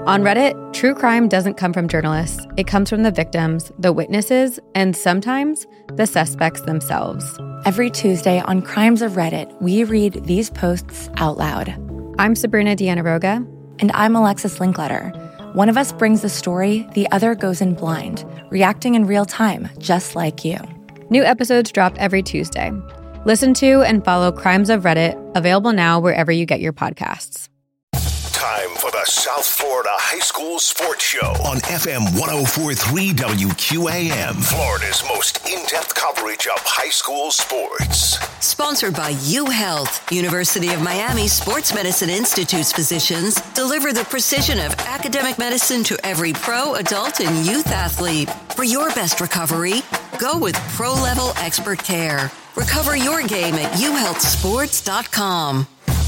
On Reddit, true crime doesn't come from journalists. It comes from the victims, the witnesses, and sometimes the suspects themselves. Every Tuesday on Crimes of Reddit, we read these posts out loud. I'm Sabrina Dianaroga. And I'm Alexis Linkletter. One of us brings the story, the other goes in blind, reacting in real time, just like you. New episodes drop every Tuesday. Listen to and follow Crimes of Reddit, available now wherever you get your podcasts. Time for the South Florida High School Sports Show on FM 104.3 WQAM. Florida's most in-depth coverage of high school sports. Sponsored by UHealth, University of Miami Sports Medicine Institute's physicians deliver the precision of academic medicine to every pro, adult, and youth athlete. For your best recovery, go with pro-level expert care. Recover your game at uhealthsports.com.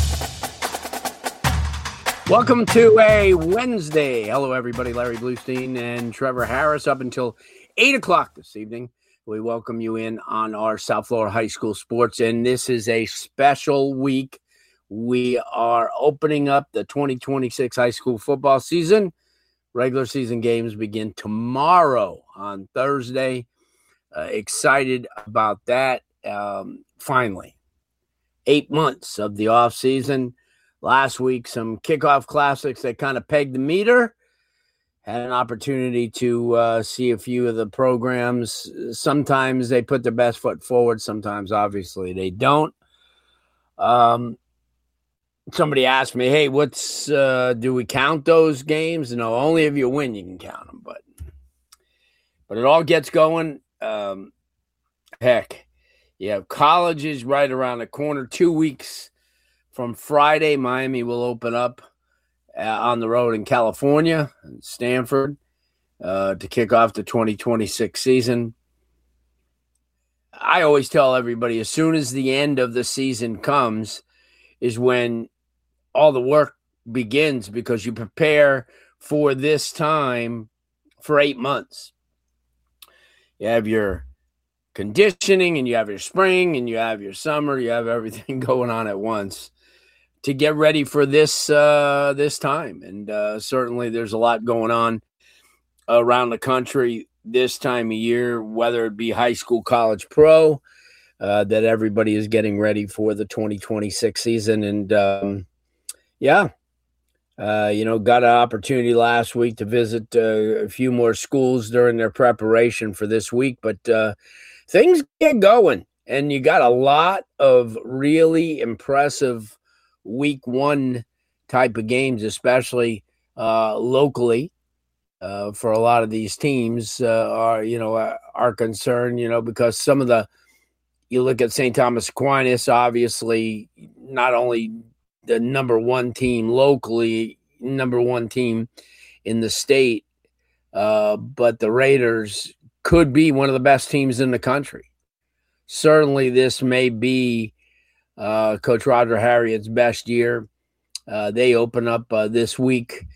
Welcome to a Wednesday. Hello, everybody. Larry Bluestein and Trevor Harris up until 8 o'clock this evening. We welcome you in on our South Florida High School Sports, and this is a special week. We are opening up the 2026 high school football season. Regular season games begin tomorrow on Thursday. Excited about that. Finally, 8 months of the off season. Last week, some kickoff classics that kind of pegged the meter. Had an opportunity to see a few of the programs. Sometimes they put their best foot forward. Sometimes, obviously, they don't. Somebody asked me, hey, do we count those games? No, only if you win, you can count them. But it all gets going. Heck, you have colleges right around the corner. 2 weeks from Friday, Miami will open up on the road in California, in Stanford, to kick off the 2026 season. I always tell everybody, as soon as the end of the season comes is when all the work begins, because you prepare for this time for 8 months. You have your conditioning, and you have your spring, and you have your summer. You have everything going on at once to get ready for this time. And certainly there's a lot going on around the country this time of year, whether it be high school, college, pro, that everybody is getting ready for the 2026 season. And got an opportunity last week to visit a few more schools during their preparation for this week. But things get going, and you got a lot of really impressive week one type of games, especially locally, for a lot of these teams are concerned, because some of you look at St. Thomas Aquinas, obviously not only the number one team locally, number one team in the state, but the Raiders could be one of the best teams in the country. Certainly this may be Coach Roger Harriet's best year. They open up this week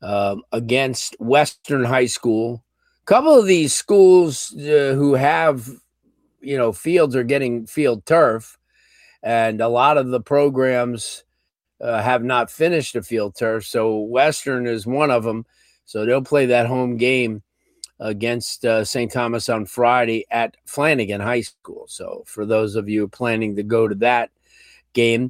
against Western High School. A couple of these schools who have, fields are getting field turf, and a lot of the programs have not finished a field turf. So Western is one of them. So they'll play that home game against St. Thomas on Friday at Flanagan High School. So for those of you planning to go to that game,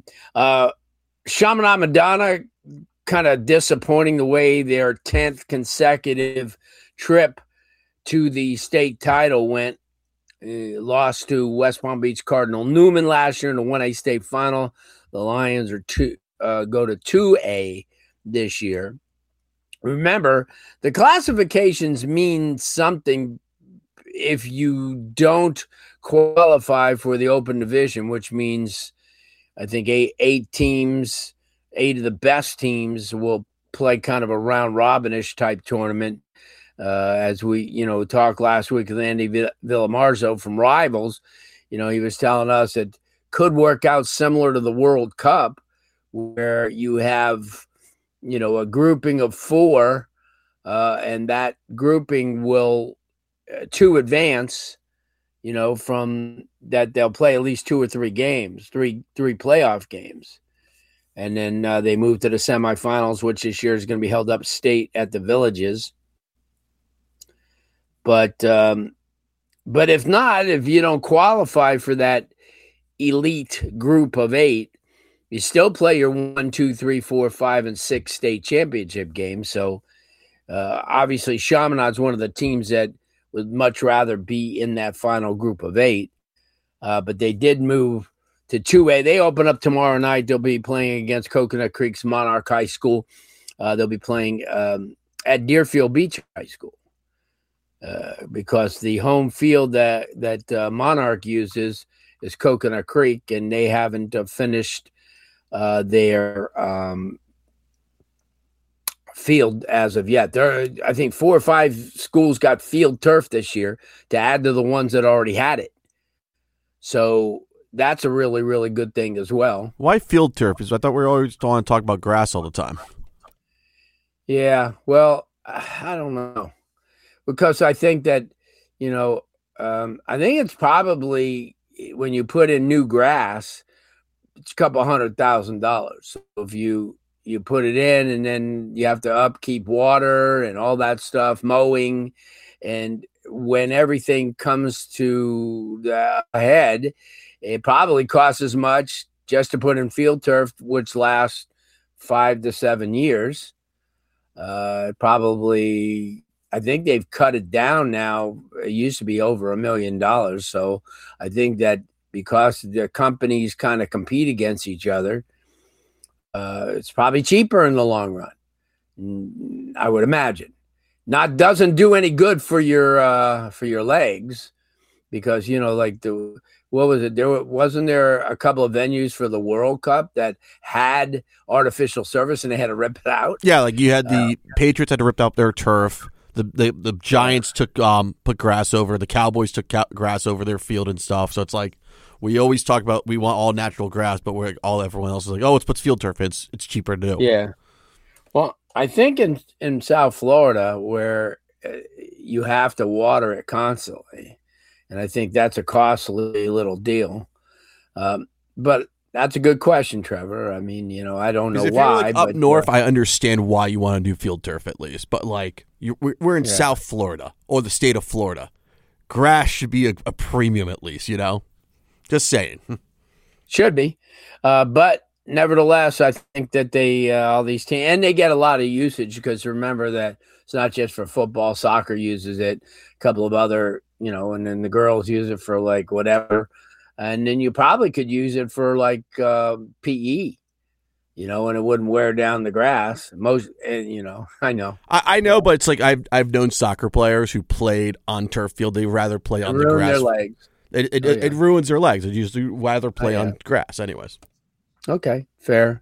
Chaminade Madonna, kind of disappointing the way their 10th consecutive trip to the state title went. Lost to West Palm Beach Cardinal Newman last year in the 1A state final. The Lions go to 2A this year. Remember, the classifications mean something if you don't qualify for the open division, which means I think eight teams, 8 of the best teams will play kind of a round robin-ish type tournament. As we, talked last week with Andy Villamarzo from Rivals, he was telling us it could work out similar to the World Cup, where you have, a grouping of 4, and that grouping will to advance, from that they'll play at least 2 or 3 games, three playoff games. And then they moved to the semifinals, which this year is going to be held upstate at the Villages. But if not, if you don't qualify for that elite group of 8, you still play your 1, 2, 3, 4, 5, and 6 state championship games. So obviously Chaminade's one of the teams that would much rather be in that final group of 8. But they did move to 2A. They open up tomorrow night. They'll be playing against Coconut Creek's Monarch High School. They'll be playing at Deerfield Beach High School because the home field that Monarch uses is Coconut Creek, and they haven't finished their field as of yet. I think 4 or 5 schools got field turf this year to add to the ones that already had it. So that's a really, really good thing as well. Why field turf? Because I thought we were always want to talk about grass all the time. Yeah, well, I don't know. Because I think that, I think it's probably when you put in new grass, it's a couple $100,000. So if you put it in and then you have to upkeep water and all that stuff, mowing, and when everything comes to the head, it probably costs as much just to put in field turf, which lasts 5 to 7 years. Probably, I think they've cut it down now. It used to be over $1 million. So I think that because the companies kind of compete against each other, it's probably cheaper in the long run, I would imagine. Doesn't do any good for your legs, because what was it? Wasn't there a couple of venues for the World Cup that had artificial surface and they had to rip it out? Yeah, like you had the Patriots had to rip out their turf. The Giants took put grass over. The Cowboys took grass over their field and stuff. So it's like we always talk about we want all natural grass, but everyone else is like, oh, let's put field turf. It's cheaper to do. Yeah. Well, I think in South Florida where you have to water it constantly, and I think that's a costly little deal. But that's a good question, Trevor. I mean, I don't know why. Up north, I understand why you want to do field turf at least. But we're in South Florida or the state of Florida. Grass should be a premium at least, Just saying. Should be. But nevertheless, I think that they all these teams, and they get a lot of usage because remember that it's not just for football. Soccer uses it. A couple of other, and then the girls use it for whatever. And then you probably could use it for PE, and it wouldn't wear down the grass. I know. I know, but it's like I've known soccer players who played on turf field. They rather play on the grass. Their legs. It ruins their legs. They usually rather play on grass anyways. Okay, fair.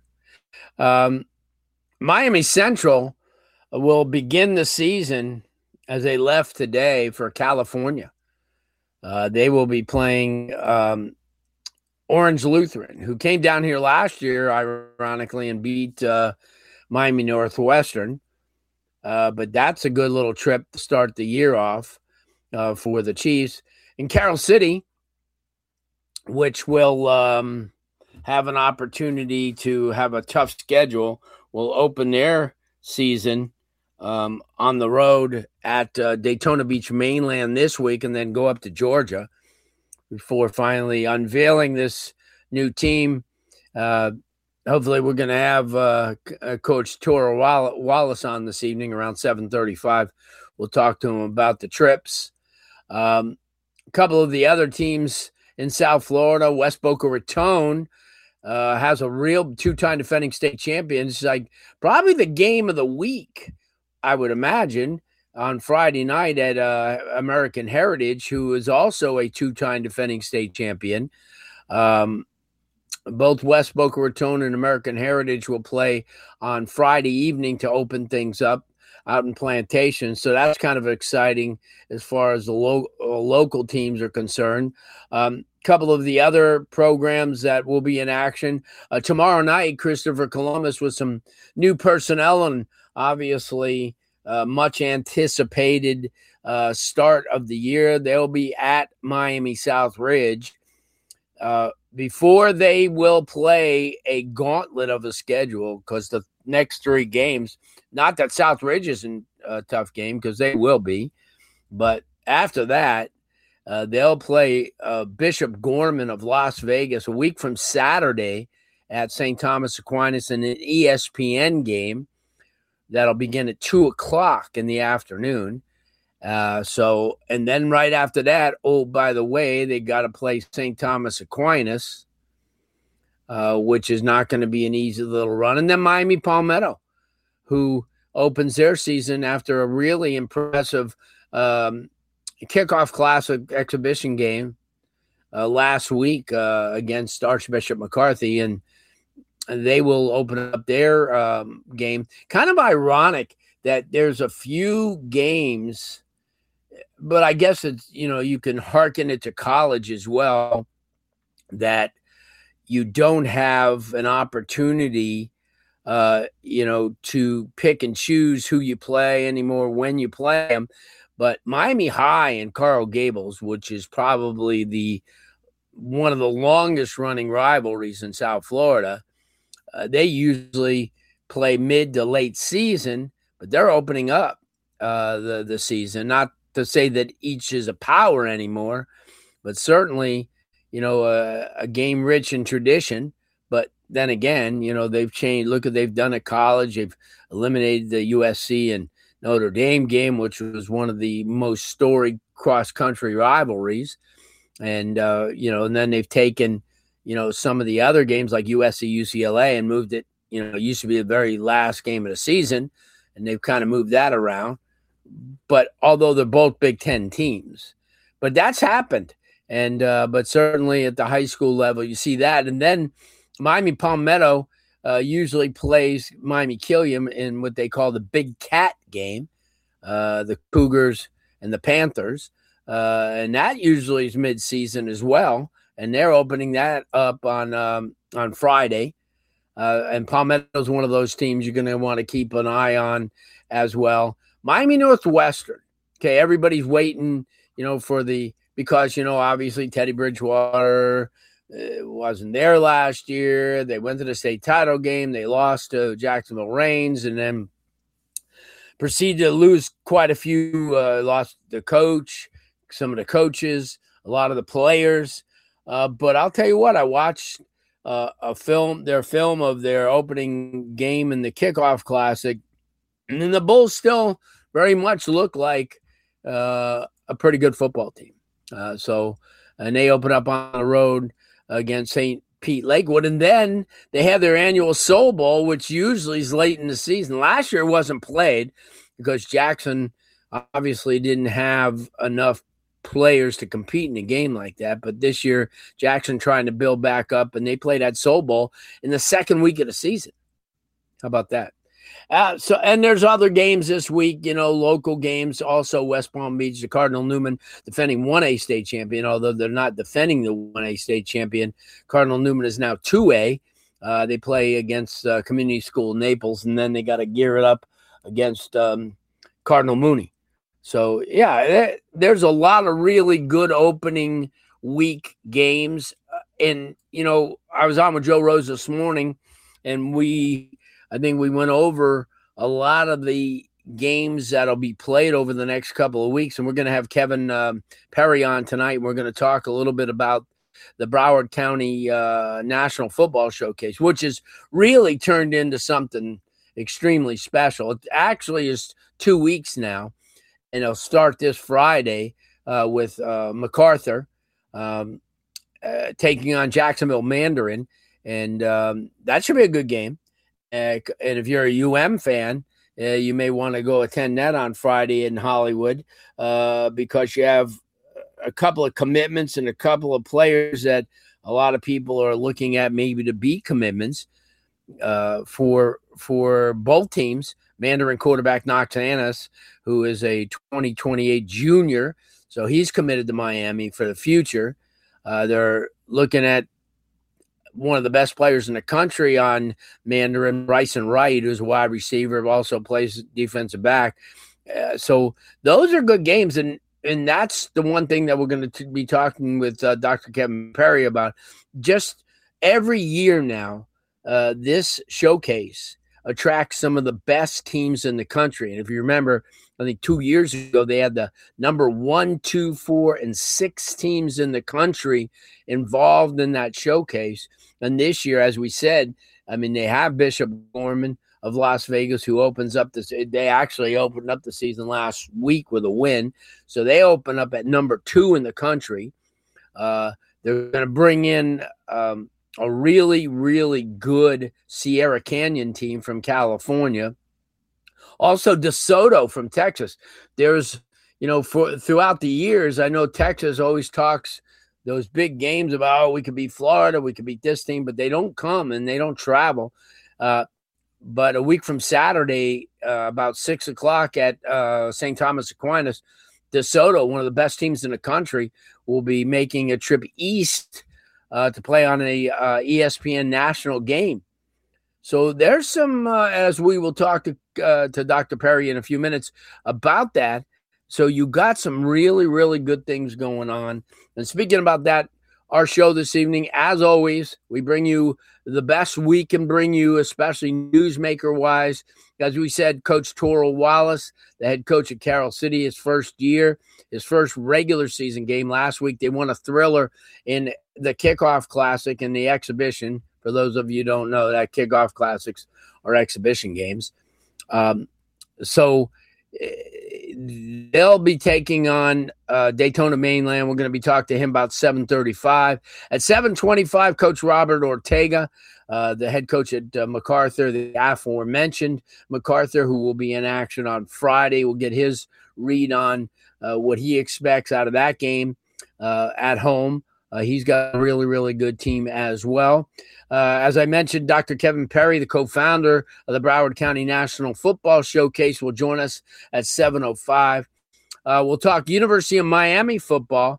Miami Central will begin the season as they left today for California. They will be playing Orange Lutheran, who came down here last year, ironically, and beat Miami Northwestern. But that's a good little trip to start the year off for the Chiefs. In Carroll City, which will have an opportunity to have a tough schedule, will open their season on the road at Daytona Beach Mainland this week and then go up to Georgia before finally unveiling this new team. Hopefully we're going to have Coach Toro Wallace on this evening around 7:35. We'll talk to him about the trips. A couple of the other teams in South Florida, West Boca Raton has a real 2-time defending state champion. It's probably the game of the week, I would imagine, on Friday night at American Heritage, who is also a 2-time defending state champion. Both West Boca Raton and American Heritage will play on Friday evening to open things up out in Plantation. So that's kind of exciting as far as the local teams are concerned. Couple of the other programs that will be in action. Tomorrow night, Christopher Columbus with some new personnel and obviously much anticipated start of the year. They'll be at Miami South Ridge. before they will play a gauntlet of a schedule, because the next 3 games, not that Southridge isn't a tough game, because they will be, but after that, they'll play Bishop Gorman of Las Vegas a week from Saturday at St. Thomas Aquinas in an ESPN game that'll begin at 2:00 in the afternoon. And then right after that, oh, by the way, they got to play St. Thomas Aquinas, which is not going to be an easy little run. And then Miami Palmetto, who opens their season after a really impressive kickoff classic exhibition game last week against Archbishop McCarthy, and they will open up their game. Kind of ironic that there's a few games, but I guess it's, you can hearken it to college as well, that you don't have an opportunity, to pick and choose who you play anymore, when you play them. But Miami High and Coral Gables, which is probably one of the longest running rivalries in South Florida, they usually play mid to late season, but they're opening up the season. Not to say that each is a power anymore, but certainly, a game rich in tradition. But then again, they've changed. Look what they've done at college. They've eliminated the USC and Notre Dame game, which was one of the most storied cross-country rivalries. And, and then they've taken, some of the other games like USC, UCLA and moved it, it used to be the very last game of the season, and they've kind of moved that around. But although they're both Big Ten teams, but that's happened. And, but certainly at the high school level, you see that. And then Miami Palmetto usually plays Miami Killiam in what they call the Big Cat game, the Cougars and the Panthers. And that usually is mid-season as well. And they're opening that up on Friday. And Palmetto is one of those teams you're going to want to keep an eye on as well. Miami Northwestern. Okay, everybody's waiting, because, obviously Teddy Bridgewater wasn't there last year. They went to the state title game. They lost to Jacksonville Reigns and then proceeded to lose quite a few, lost the coach, some of the coaches, a lot of the players. But I'll tell you what, I watched their film of their opening game in the kickoff classic, and then the Bulls still very much look like a pretty good football team. And they open up on the road against St. Pete Lakewood, and then they have their annual Soul Bowl, which usually is late in the season. Last year it wasn't played because Jackson obviously didn't have enough players to compete in a game like that. But this year, Jackson trying to build back up, and they played that Soul Bowl in the second week of the season. How about that? And there's other games this week, local games. Also, West Palm Beach, the Cardinal Newman defending 1A state champion, although they're not defending the 1A state champion. Cardinal Newman is now 2A. They play against Community School Naples, and then they got to gear it up against Cardinal Mooney. So, yeah, there's a lot of really good opening week games. And, I was on with Joe Rose this morning, and I think we went over a lot of the games that'll be played over the next couple of weeks. And we're going to have Kevin Perry on tonight. We're going to talk a little bit about the Broward County National Football Showcase, which has really turned into something extremely special. It actually is 2 weeks now, and it'll start this Friday with MacArthur taking on Jacksonville Mandarin. And that should be a good game. And if you're a UM fan, you may want to go attend that on Friday in Hollywood because you have a couple of commitments and a couple of players that a lot of people are looking at maybe to be commitments for both teams. Mandarin quarterback Knox Annis, who is a 2028 junior, so he's committed to Miami for the future. They're looking at one of the best players in the country on Mandarin, Bryson Wright, who's a wide receiver, also plays defensive back. So those are good games. And and that's the one thing that we're going to be talking with Dr. Kevin Perry about. Just every year now, this showcase attracts some of the best teams in the country. And if you remember, I think 2 years ago, they had the number 1, 2, 4, and 6 teams in the country involved in that showcase. And this year, as we said, I mean, they have Bishop Gorman of Las Vegas, who opens up this. They actually opened up the season last week with a win. So they open up at number 2 in the country. They're going to bring in a really, really good Sierra Canyon team from California. Also, DeSoto from Texas. There's, throughout the years, I know Texas always talks those big games about, we could beat Florida, we could beat this team, but they don't come and they don't travel. But a week from Saturday, about 6 o'clock at St. Thomas Aquinas, DeSoto, one of the best teams in the country, will be making a trip east to play on a ESPN national game. So there's some, as we will talk to Dr. Perry in a few minutes about that. So you got some really, really good things going on. And speaking about that, our show this evening, as always, we bring you the best we can bring you, especially newsmaker-wise. As we said, Coach Toral Wallace, the head coach at Carroll City, his first year, his first regular season game last week. They won a thriller in the Kickoff Classic and the exhibition. For those of you who don't know, that Kickoff Classics are exhibition games. So they'll be taking on Daytona Mainland. We're going to be talking to him about 7:35. At 7:25, Coach Robert Ortega, the head coach at MacArthur, the aforementioned MacArthur, who will be in action on Friday. We'll get his read on what he expects out of that game at home. He's got a really, really good team as well. As I mentioned, Dr. Kevin Perry, the co-founder of the Broward County National Football Showcase, will join us at 7:05. We'll talk University of Miami football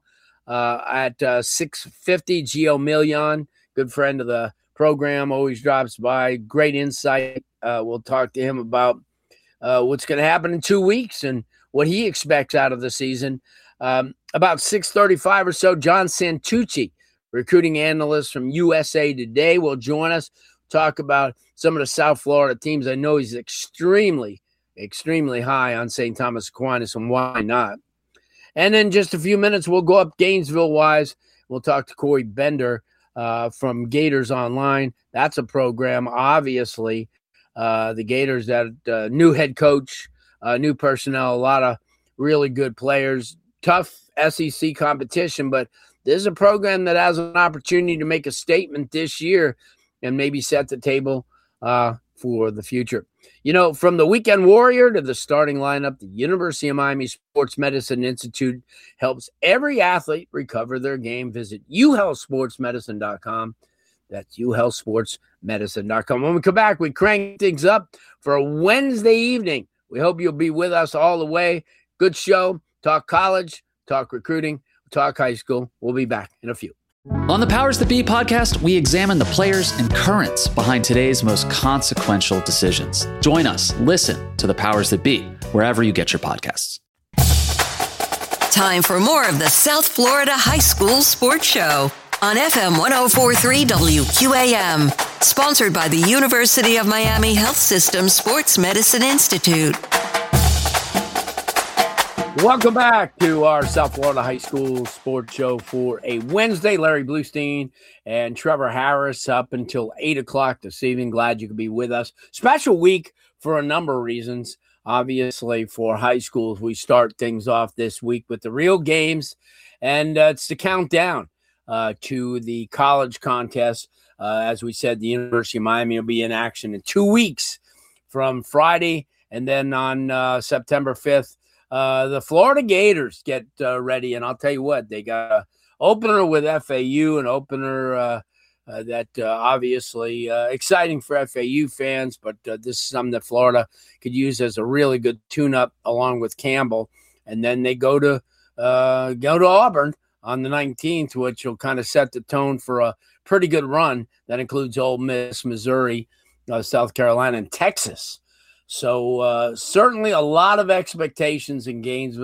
at 6:50. Gio Milian, good friend of the program, always drops by. Great insight. We'll talk to him about what's going to happen in 2 weeks and what he expects out of the season. About 6:35 or so, John Santucci, recruiting analyst from USA Today, will join us, talk about some of the South Florida teams. I know he's extremely, extremely high on St. Thomas Aquinas, and why not? And then just a few minutes, we'll go up Gainesville-wise. We'll talk to Corey Bender from Gators Online. That's a program, obviously. The Gators, that new head coach, new personnel, a lot of really good players. Tough SEC competition, but this is a program that has an opportunity to make a statement this year and maybe set the table for the future. From the weekend warrior to the starting lineup, the University of Miami Sports Medicine Institute helps every athlete recover their game. Visit uhealthsportsmedicine.com. That's uhealthsportsmedicine.com. When we come back, we crank things up for a Wednesday evening. We hope you'll be with us all the way. Good show. Talk college, talk recruiting, talk high school. We'll be back in a few. On the Powers That Be podcast, we examine the players and currents behind today's most consequential decisions. Join us. Listen to the Powers That Be, wherever you get your podcasts. Time for more of the South Florida High School Sports Show on FM 104.3 WQAM. Sponsored by the University of Miami Health System Sports Medicine Institute. Welcome back to our South Florida High School Sports Show for a Wednesday. Larry Bluestein and Trevor Harris up until 8 o'clock this evening. Glad you could be with us. Special week for a number of reasons. Obviously, for high schools, we start things off this week with the real games, and it's the countdown to the college contest. As we said, the University of Miami will be in action in 2 weeks from Friday, and then on September 5th, the Florida Gators get ready, and I'll tell you what, they got an opener with FAU, an opener that obviously exciting for FAU fans, but this is something that Florida could use as a really good tune-up along with Campbell. And then they go to Auburn on the 19th, which will kind of set the tone for a pretty good run. That includes Ole Miss, Missouri, South Carolina, and Texas. So certainly a lot of expectations in Gainesville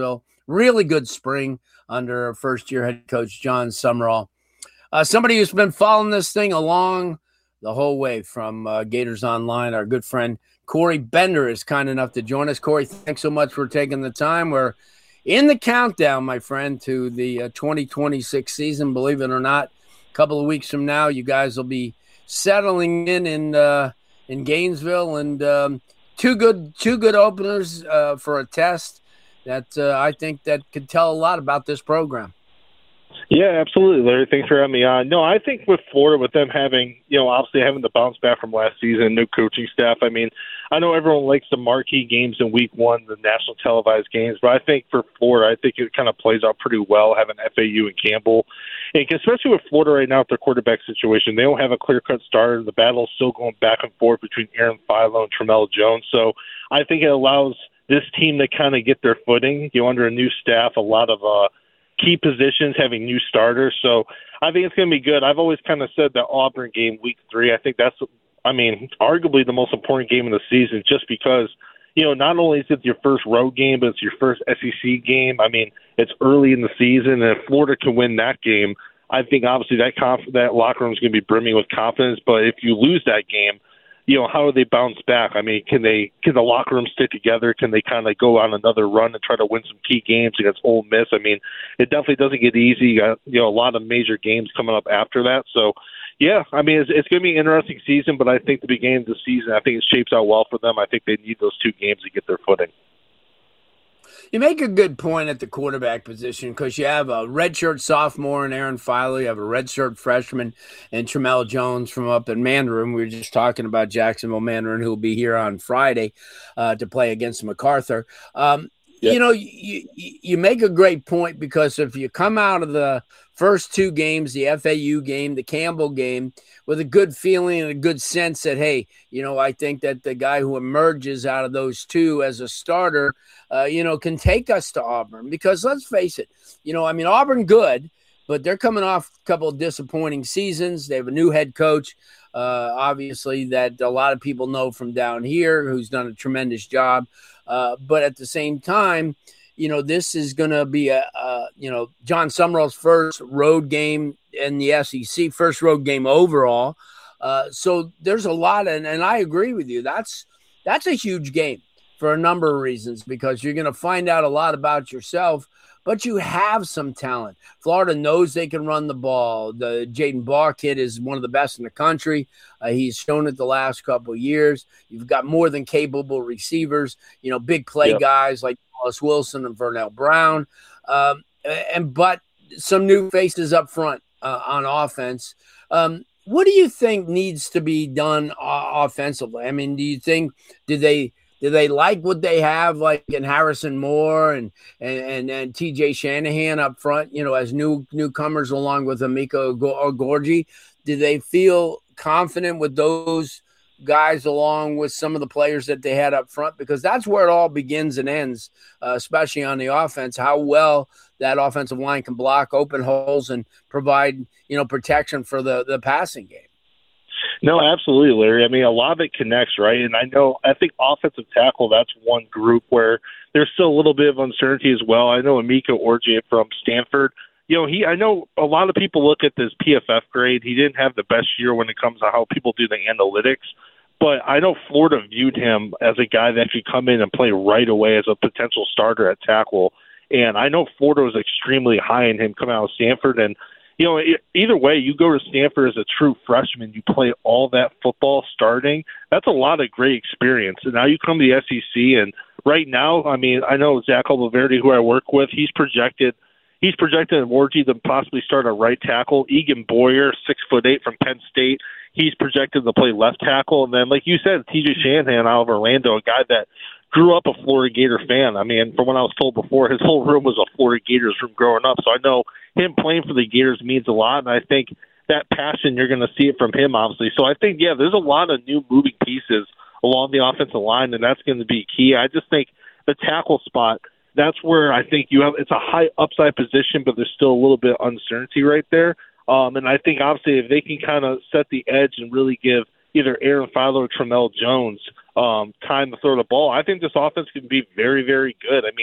really good spring under first-year head coach John Sumrall. Somebody who's been following this thing along the whole way from Gators Online, our good friend Corey Bender is kind enough to join us. Corey, thanks so much for taking the time. We're in the countdown, my friend, to the 2026 season. Believe it or not, a couple of weeks from now, you guys will be settling in Gainesville, and two good openers for a test that I think that could tell a lot about this program. Yeah, absolutely, Larry. Thanks for having me on. No, I think with Florida, with them having, obviously having the bounce back from last season, new coaching staff, I mean, I know everyone likes the marquee games in week one, the national televised games, but I think for Florida, I think it kind of plays out pretty well having FAU and Campbell. And especially with Florida right now with their quarterback situation, they don't have a clear-cut starter. The battle's still going back and forth between Aaron Philo and Tramel Jones. So I think it allows this team to kind of get their footing, under a new staff, a lot of key positions, having new starters. So I think it's going to be good. I've always kind of said that Auburn game week 3, I think that's, arguably the most important game of the season, just because, not only is it your first road game, but it's your first SEC game. It's early in the season, and if Florida can win that game, I think obviously that locker room is going to be brimming with confidence. But if you lose that game, how do they bounce back? Can the locker room stick together? Can they kind of go on another run and try to win some key games against Ole Miss? It definitely doesn't get easy. You got, a lot of major games coming up after that. So, yeah, it's going to be an interesting season, but I think the beginning of the season, I think it shapes out well for them. I think they need those 2 games to get their footing. You make a good point at the quarterback position because you have a redshirt sophomore in Aaron Philo. You have a redshirt freshman in Tramel Jones from up in Mandarin. We were just talking about Jacksonville Mandarin, who will be here on Friday to play against MacArthur. Yep. You make a great point because if you come out of the first 2 games, the FAU game, the Campbell game, with a good feeling and a good sense that, hey, I think that the guy who emerges out of those 2 as a starter, can take us to Auburn. Because let's face it, Auburn good, but they're coming off a couple of disappointing seasons. They have a new head coach, obviously, that a lot of people know from down here, who's done a tremendous job. But at the same time, this is going to be John Sumrall's first road game in the SEC, first road game overall. So there's a lot, and I agree with you. That's a huge game for a number of reasons, because you're going to find out a lot about yourself, but you have some talent. Florida knows they can run the ball. The Jaden Barr kid is one of the best in the country. He's shown it the last couple of years. You've got more than capable receivers, big play guys like Wallace Wilson and Vernell Brown, but some new faces up front on offense. What do you think needs to be done offensively? Do you think do they like what they have, like in Harrison Moore and TJ Shanahan up front, as newcomers along with Emeka Ogorji? Do they feel confident with those guys along with some of the players that they had up front? Because that's where it all begins and ends, especially on the offense, how well that offensive line can block open holes and provide, protection for the passing game. No, absolutely, Larry. A lot of it connects, right? And I think offensive tackle, that's one group where there's still a little bit of uncertainty as well. I know Emeka Ogorji from Stanford, I know a lot of people look at this PFF grade. He didn't have the best year when it comes to how people do the analytics, but I know Florida viewed him as a guy that could come in and play right away as a potential starter at tackle. And I know Florida was extremely high in him coming out of Stanford. And either way, you go to Stanford as a true freshman, you play all that football starting. That's a lot of great experience. And now you come to the SEC, and right now, I know Zach Oliverde, who I work with, he's projected Ogorji to possibly start a right tackle. Egan Boyer, 6'8" from Penn State, he's projected to play left tackle. And then, like you said, TJ Shanahan out of Orlando, a guy that grew up a Florida Gator fan. From what I was told before, his whole room was a Florida Gators room growing up. So I know him playing for the Gators means a lot, and I think that passion, you're going to see it from him, obviously. So I think, there's a lot of new moving pieces along the offensive line, and that's going to be key. I just think the tackle spot, that's where I think it's a high upside position, but there's still a little bit of uncertainty right there. And I think, obviously, if they can kind of set the edge and really give either Aaron Philo or Tramel Jones time to throw the ball, I think this offense can be very, very good.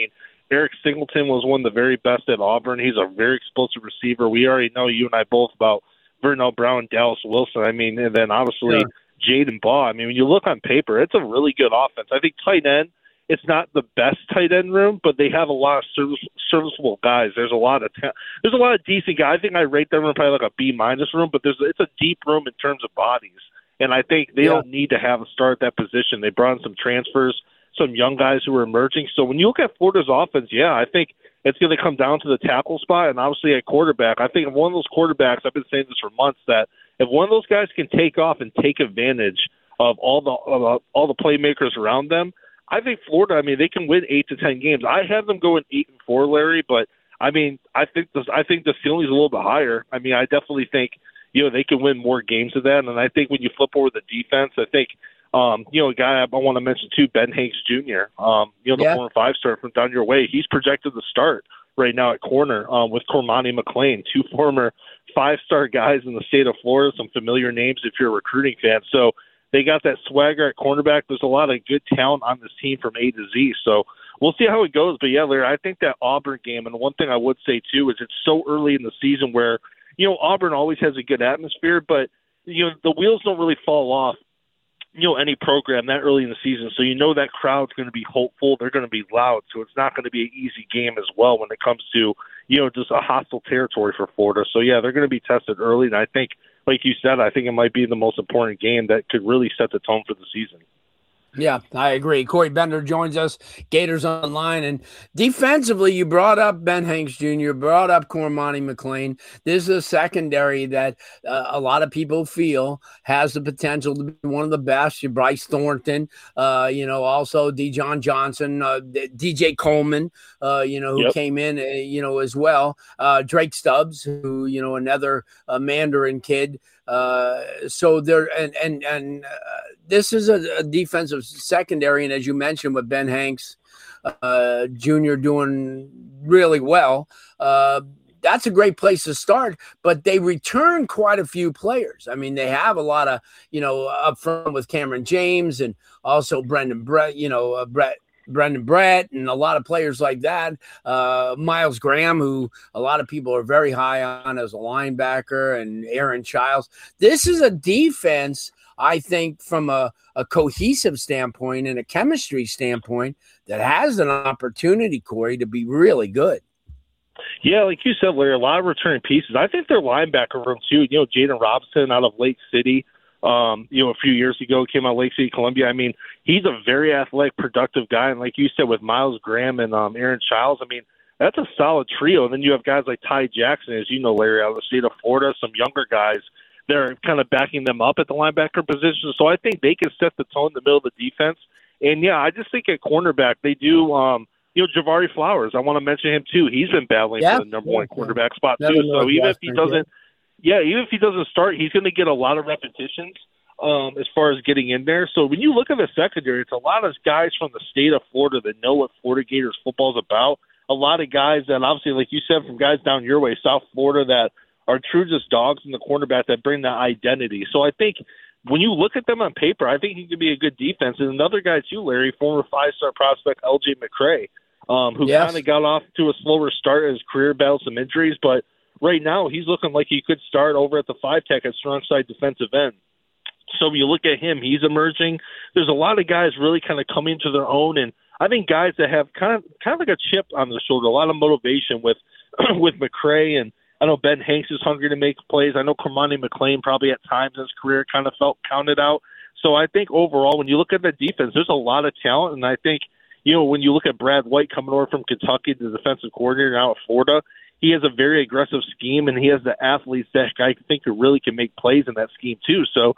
Eric Singleton was one of the very best at Auburn. He's a very explosive receiver. We already know, you and I both, about Vernell Brown, Dallas Wilson. I mean, and then obviously Jaden Baugh. I mean, when you look on paper, it's a really good offense. I think tight end, it's not the best tight end room, but they have a lot of serviceable guys. There's a lot of decent guys. I think I rate them in probably like a B- room, but it's a deep room in terms of bodies. And I think they don't need to have a start at that position. They brought in some transfers, some young guys who are emerging. So when you look at Florida's offense, I think it's going to come down to the tackle spot and obviously at quarterback. I think if one of those quarterbacks, I've been saying this for months, that if one of those guys can take off and take advantage of all the playmakers around them, I think Florida, I mean, they can win 8 to 10 games. I have them going 8-4, Larry, but I mean, I think the ceiling's a little bit higher. I mean, I definitely think, they can win more games than that. And I think when you flip over the defense, I think, a guy I want to mention too, Ben Hanks Jr., the former 5-star from down your way, he's projected to start right now at corner with Cormani McClain, 2 former 5-star guys in the state of Florida, some familiar names if you're a recruiting fan. So they got that swagger at cornerback. There's a lot of good talent on this team from A to Z. So we'll see how it goes. But, Larry, I think that Auburn game, and one thing I would say, too, is it's so early in the season where, Auburn always has a good atmosphere, but, the wheels don't really fall off, any program that early in the season. So that crowd's going to be hopeful. They're going to be loud. So it's not going to be an easy game as well when it comes to, just a hostile territory for Florida. So, they're going to be tested early. And I think, like you said, I think it might be the most important game that could really set the tone for the season. Yeah, I agree. Corey Bender joins us, Gators Online. And defensively, you brought up Ben Hanks Jr., brought up Cormani McClain. This is a secondary that a lot of people feel has the potential to be one of the best. Bryce Thornton, also Dijon Johnson, DJ Coleman, who came in, as well. Drake Stubbs, who, another Mandarin kid. So there, and this is a defensive secondary, and as you mentioned, with Ben Hanks Jr. doing really well, that's a great place to start. But they return quite a few players. I mean, they have a lot of up front with Cameron James and also Brendan Brett, Brendan Brett, and a lot of players like that. Miles Graham, who a lot of people are very high on as a linebacker, and Aaron Childs. This is a defense, I think, from a cohesive standpoint and a chemistry standpoint, that has an opportunity, Corey, to be really good. Yeah, like you said, Larry, a lot of returning pieces. I think their linebacker room, too, Jaden Robinson out of Lake City, a few years ago, came out of Lake City, Columbia. I mean, he's a very athletic, productive guy. And like you said, with Miles Graham and Aaron Childs, I mean, that's a solid trio. And then you have guys like Ty Jackson, as you know, Larry, out of the state of Florida, some younger guys. They're kind of backing them up at the linebacker position. So I think they can set the tone in the middle of the defense. And, I just think at cornerback they do Javari Flowers. I want to mention him, too. He's been battling for the number one quarterback spot, too. So even if he doesn't even if he doesn't start, he's going to get a lot of repetitions as far as getting in there. So when you look at the secondary, it's a lot of guys from the state of Florida that know what Florida Gators football is about. A lot of guys that, obviously, like you said, from guys down your way, South Florida, that are true just dogs in the cornerback that bring that identity. So I think when you look at them on paper, I think he could be a good defense. And another guy, too, Larry, former 5-star prospect L.J. McCray, who kind of got off to a slower start in his career, battled some injuries, but right now he's looking like he could start over at the 5-tech at strong side defensive end. So when you look at him, he's emerging. There's a lot of guys really kind of coming to their own, and I think guys that have kind of like a chip on their shoulder, a lot of motivation with with McCray, and I know Ben Hanks is hungry to make plays. I know Cormani McClain probably at times in his career kind of felt counted out. So I think overall, when you look at the defense, there's a lot of talent, and I think when you look at Brad White coming over from Kentucky, the defensive coordinator now at Florida, he has a very aggressive scheme, and he has the athletes that I think really can make plays in that scheme too. So,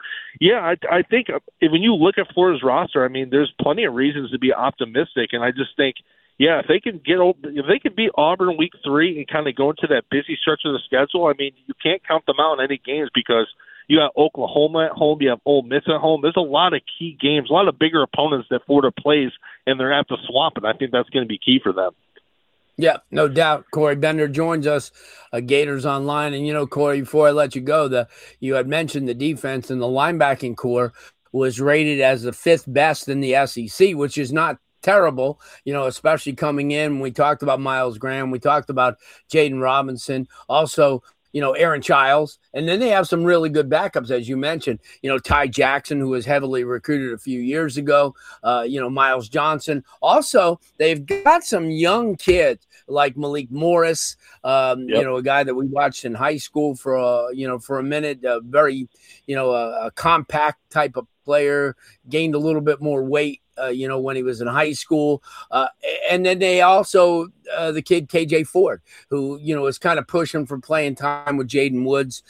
I think when you look at Florida's roster, I mean, there's plenty of reasons to be optimistic, and I just think, if they can beat Auburn week 3 and kind of go into that busy stretch of the schedule, I mean, you can't count them out in any games because you got Oklahoma at home, you have Ole Miss at home. There's a lot of key games, a lot of bigger opponents that Florida plays, and they're at the swamp, and I think that's going to be key for them. Yeah, no doubt. Corey Bender joins us, Gators Online. And, Corey, before I let you go, you had mentioned the defense, and the linebacking core was rated as the 5th best in the SEC, which is not terrible, especially coming in. We talked about Miles Graham. We talked about Jaden Robinson. Also, Aaron Childs. And then they have some really good backups, as you mentioned. Ty Jackson, who was heavily recruited a few years ago. Miles Johnson. Also, they've got some young kids like Malik Morris, a guy that we watched in high school for a minute, very, a compact type of player, gained a little bit more weight, when he was in high school. And then they also, the kid KJ Ford, who, is kind of pushing for playing time with Jaden Woods,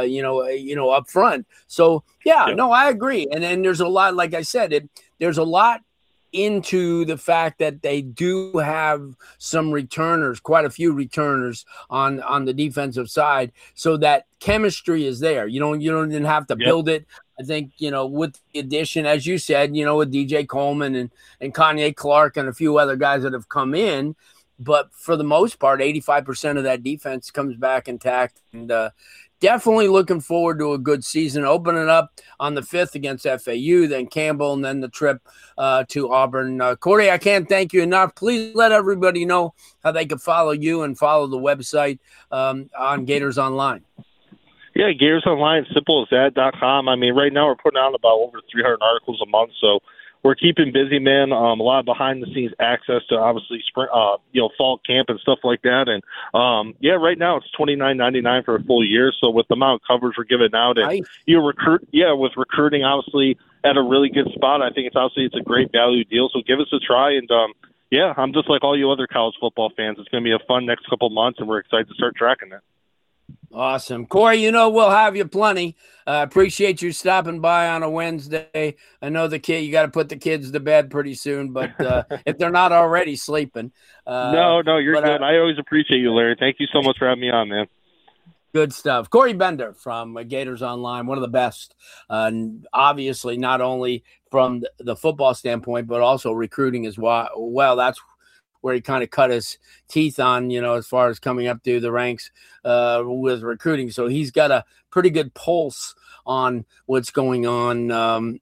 up front. So, I agree. And then there's a lot, like I said, there's a lot into the fact that they do have some returners, quite a few returners on the defensive side, so that chemistry is there. You don't even have to build it. I think, with the addition, as you said, with DJ Coleman and Kanye Clark and a few other guys that have come in, but for the most part, 85% of that defense comes back intact. And definitely looking forward to a good season, opening up on the 5th against FAU, then Campbell, and then the trip to Auburn. Corey, I can't thank you enough. Please let everybody know how they can follow you and follow the website on Gators Online. Yeah, Gators Online, simple as that.com. I mean, right now we're putting out about over 300 articles a month, so we're keeping busy, man. A lot of behind-the-scenes access to, obviously, spring, fall camp and stuff like that. And, right now it's $29.99 for a full year. So with the amount of coverage we're giving out, and with recruiting, obviously, at a really good spot, I think it's a great value deal. So give us a try. And, I'm just like all you other college football fans. It's going to be a fun next couple months, and we're excited to start tracking it. Awesome. Corey, we'll have you plenty. Appreciate you stopping by on a Wednesday. I know you got to put the kids to bed pretty soon, but if they're not already sleeping. No, you're good. I always appreciate you, Larry. Thank you so much for having me on, man. Good stuff. Corey Bender from Gators Online, one of the best, obviously, not only from the football standpoint, but also recruiting as well. That's where he kind of cut his teeth on, as far as coming up through the ranks with recruiting. So he's got a pretty good pulse on what's going on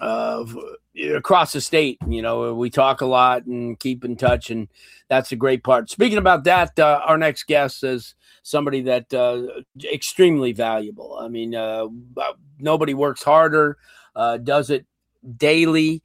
across the state. We talk a lot and keep in touch, and that's a great part. Speaking about that, our next guest is somebody that extremely valuable. I mean, nobody works harder, does it daily.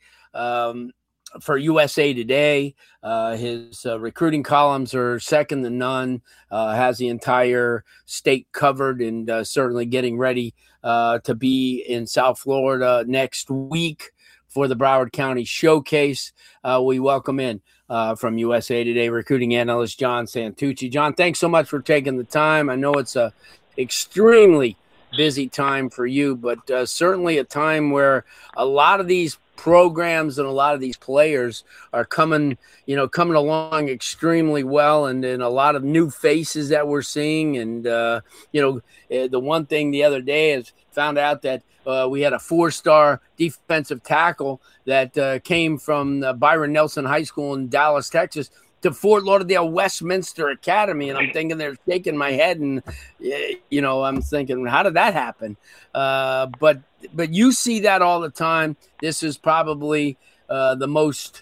For USA Today, his recruiting columns are second to none, has the entire state covered, and certainly getting ready to be in South Florida next week for the Broward County Showcase. We welcome in from USA Today recruiting analyst John Santucci. John, thanks so much for taking the time. I know it's a extremely busy time for you, but certainly a time where a lot of these programs and a lot of these players are coming along extremely well, and a lot of new faces that we're seeing. And, the one thing the other day is found out that we had a 4-star defensive tackle that came from Byron Nelson High School in Dallas, Texas, to Fort Lauderdale Westminster Academy. And I'm thinking they're shaking my head, and, I'm thinking, how did that happen? But you see that all the time. This is probably the most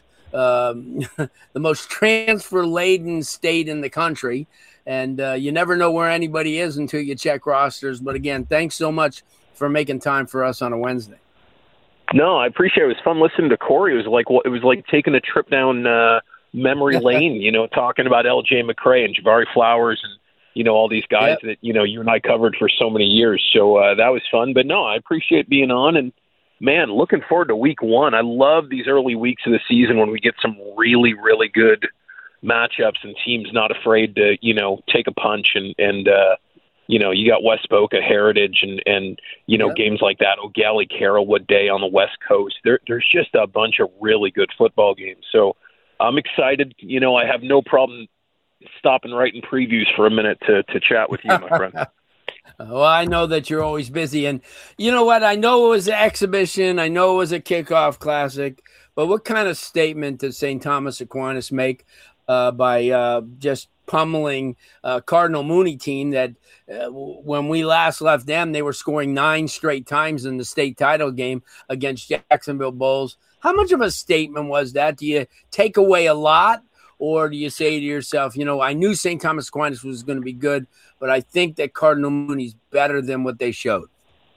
transfer-laden state in the country, and you never know where anybody is until you check rosters. But again, thanks so much for making time for us on a Wednesday. No, I appreciate it. It was fun listening to Corey. It was like taking a trip down memory lane. Talking about L.J. McCray and Jabari Flowers and all these guys that you and I covered for so many years. So that was fun. But no, I appreciate being on, and man, looking forward to week 1. I love these early weeks of the season when we get some really, really good matchups and teams not afraid to take a punch and you got West Boca, Heritage, and games like that. O'Galley, Carrollwood Day on the West Coast. There's just a bunch of really good football games. So I'm excited. I have no problem stopping writing previews for a minute to chat with you, my friend. Well, I know that you're always busy. And you know what? I know it was an exhibition. I know it was a kickoff classic. But what kind of statement did St. Thomas Aquinas make by just pummeling Cardinal Mooney team that when we last left them, they were scoring 9 straight times in the state title game against Jacksonville Bulls? How much of a statement was that? Do you take away a lot, or do you say to yourself, I knew St. Thomas Aquinas was going to be good, but I think that Cardinal Mooney's better than what they showed?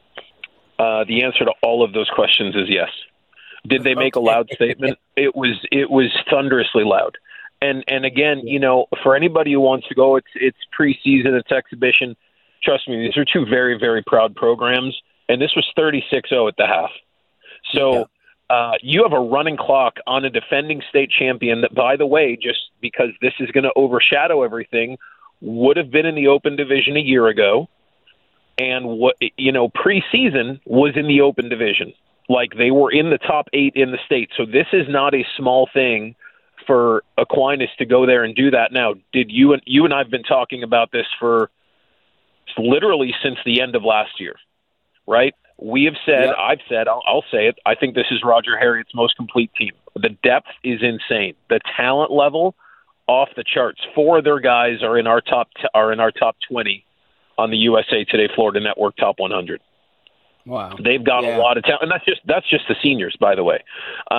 The answer to all of those questions is yes. Did they make a loud statement? It was thunderously loud. And again, for anybody who wants to go, it's preseason, it's exhibition. Trust me, these are two very, very proud programs. And this was 36-0 at the half. So you have a running clock on a defending state champion that, by the way, just because this is going to overshadow everything, would have been in the Open Division a year ago. And preseason was in the Open Division. Like, they were in the top 8 in the state. So this is not a small thing for Aquinas to go there and do that. Now, you and I have been talking about this for literally since the end of last year, right? We have said, I've said, I'll say it, I think this is Roger Harriet's most complete team. The depth is insane. The talent level, off the charts. 4 of their guys are in our top 20 on the USA Today Florida Network Top 100. Wow. They've got a lot of talent, and that's just the seniors, by the way.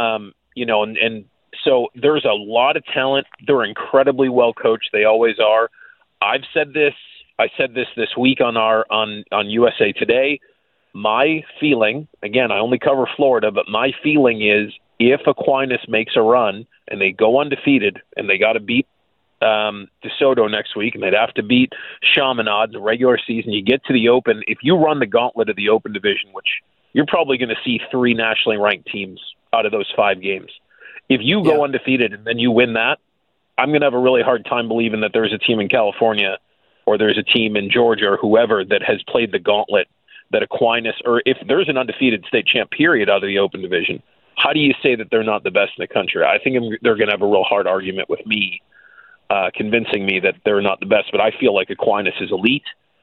And so there's a lot of talent. They're incredibly well coached. They always are. I've said this. I said this week on USA Today. My feeling, again, I only cover Florida, but my feeling is if Aquinas makes a run and they go undefeated and they got to beat DeSoto next week, and they'd have to beat Chaminade in the regular season. You get to the Open. If you run the gauntlet of the Open Division, which you're probably going to see 3 nationally ranked teams out of those 5 games. If you go undefeated and then you win that, I'm going to have a really hard time believing that there's a team in California or there's a team in Georgia or whoever that has played the gauntlet that Aquinas, or if there's an undefeated state champ period out of the Open Division, how do you say that they're not the best in the country? I think they're going to have a real hard argument with me, convincing me that they're not the best, but I feel like Aquinas is elite.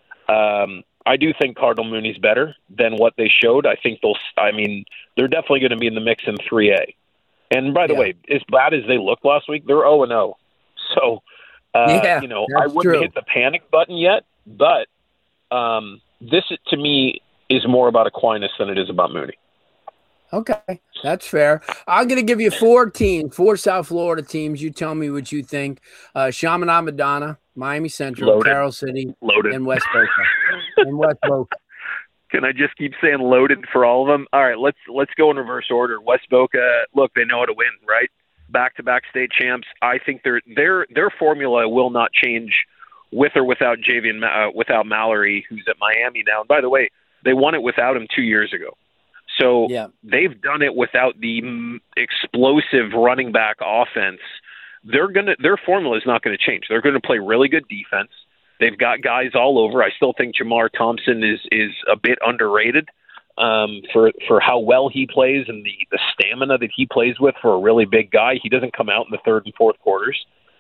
I do think Cardinal Mooney's better than what they showed. I think they're definitely going to be in the mix in 3A. And by the way, as bad as they looked last week, they're 0-0. So, I wouldn't hit the panic button yet, but this to me is more about Aquinas than it is about Mooney. Okay, that's fair. I'm going to give you 4 South Florida teams. You tell me what you think. Chaminade Madonna, Miami Central, Loaded. Carroll City, Loaded. and West Boca. Can I just keep saying loaded for all of them? All right, let's go in reverse order. West Boca, look, they know how to win, right? Back-to-back state champs. I think their formula will not change with or without without Mallory, who's at Miami now. And by the way, they won it without him 2 years ago. So they've done it without the explosive running back offense. Their formula is not going to change. They're going to play really good defense. They've got guys all over. I still think Jamar Thompson is a bit underrated for how well he plays and the stamina that he plays with for a really big guy. He doesn't come out in the 3rd and 4th quarters.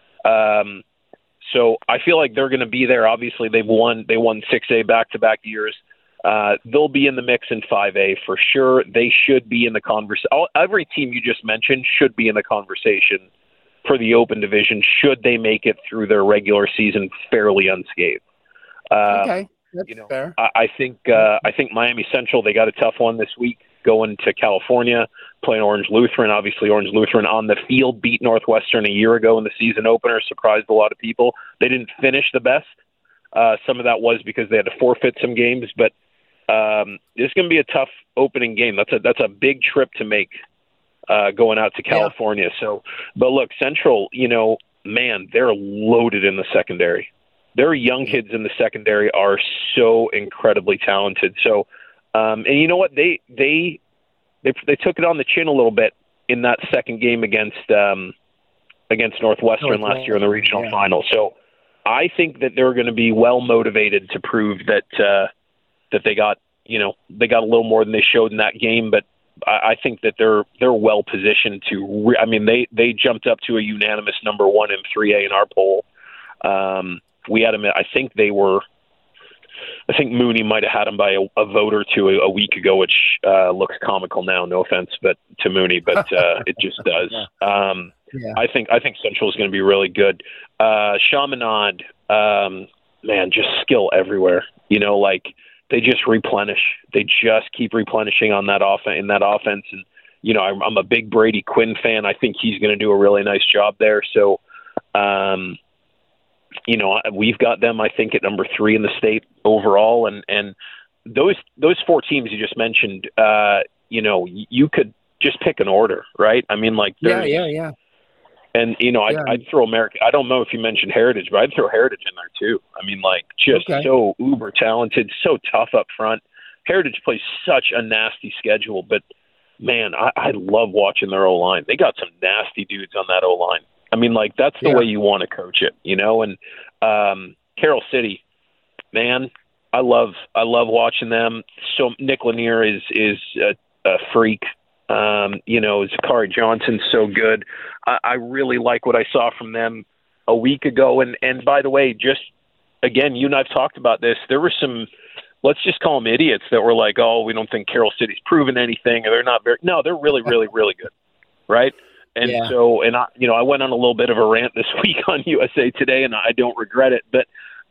So I feel like they're going to be there. Obviously, they won 6A back-to-back years. They'll be in the mix in 5A for sure. They should be in the conversation. Every team you just mentioned should be in the conversation for the Open Division should they make it through their regular season fairly unscathed. Okay, that's fair. I think Miami Central, they got a tough one this week going to California, playing Orange Lutheran. Obviously, Orange Lutheran on the field beat Northwestern a year ago in the season opener, surprised a lot of people. They didn't finish the best. Some of that was because they had to forfeit some games, but this is going to be a tough opening game. That's a big trip to make going out to California. So, but look, Central, man, they're loaded in the secondary. Their young kids in the secondary are so incredibly talented. So, and you know what? They took it on the chin a little bit in that second game against Northwestern last year in the regional final. So, I think that they're going to be well motivated to prove that they got a little more than they showed in that game. But I think that they're well positioned to. They jumped up to a unanimous number 1 in 3A in our poll. We had them. I think Mooney might have had them by a vote or two a week ago, which looks comical now. No offense, but to Mooney, but it just does. I think Central is going to be really good. Chaminade, man, just skill everywhere. They just replenish. They just keep replenishing on that offense, and I'm a big Brady Quinn fan. I think he's going to do a really nice job there. So, we've got them, I think, at number 3 in the state overall. And those 4 teams you just mentioned, you could just pick an order, right? I mean, like, yeah. And, I'd throw American. I don't know if you mentioned Heritage, but I'd throw Heritage in there too. I mean, like, just so uber talented, so tough up front. Heritage plays such a nasty schedule, but man, I love watching their O-line. They got some nasty dudes on that O-line. I mean, like, that's the way you want to coach it, and Carroll City, man, I love watching them. So Nick Lanier is a freak. Zachary Johnson's so good. I really like what I saw from them a week ago. And by the way, just again, you and I've talked about this. There were some, let's just call them idiots that were like, oh, we don't think Carroll City's proven anything, or they're not very. No, they're really, really, really good, right? And I went on a little bit of a rant this week on USA Today, and I don't regret it. But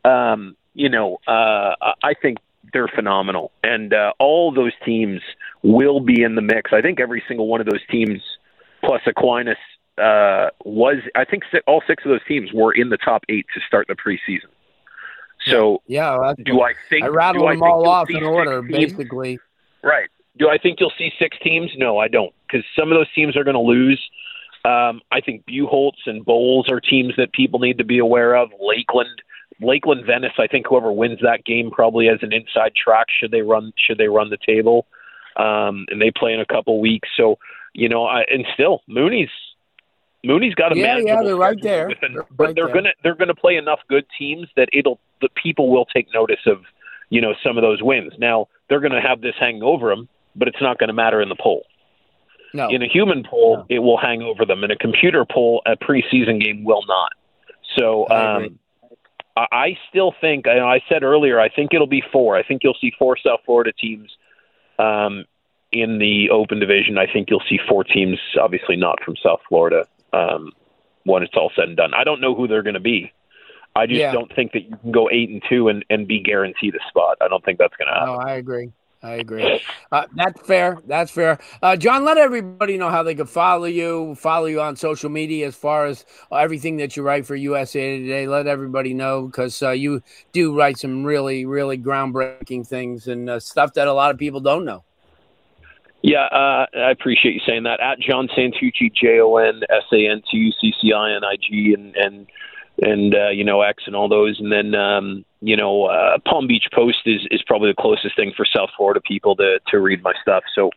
I think they're phenomenal, and all those teams will be in the mix. I think every single one of those teams, plus Aquinas, I think all 6 of those teams were in the top 8 to start the preseason. So do I think I rattled them all off in order, basically? Right. Do I think you'll see 6 teams? No, I don't, because some of those teams are going to lose. I think Buchholz and Bowles are teams that people need to be aware of. Lakeland, Venice. I think whoever wins that game probably has an inside track. Should they run the table? And they play in a couple weeks. So and still Mooney's got a manageable they're right there. But they're gonna play enough good teams that the people will take notice of some of those wins. Now they're gonna have this hanging over them, but it's not going to matter in the poll. No. In a human poll, it will hang over them. In a computer poll, a preseason game will not. So I still think, I said earlier, I think it'll be 4. I think you'll see 4 South Florida teams in the open division. I think you'll see 4 teams, obviously not from South Florida, when it's all said and done. I don't know who they're going to be. I just don't think that you can go 8-2 and be guaranteed a spot. I don't think that's going to happen. No, I agree. That's fair. John, let everybody know how they can follow you on social media as far as everything that you write for USA Today. Let everybody know, because you do write some really, really groundbreaking things and stuff that a lot of people don't know. Yeah, I appreciate you saying that. At John Santucci, JONSANTUCCINIG, and X and all those. And then, Palm Beach Post is probably the closest thing for South Florida people to read my stuff. So,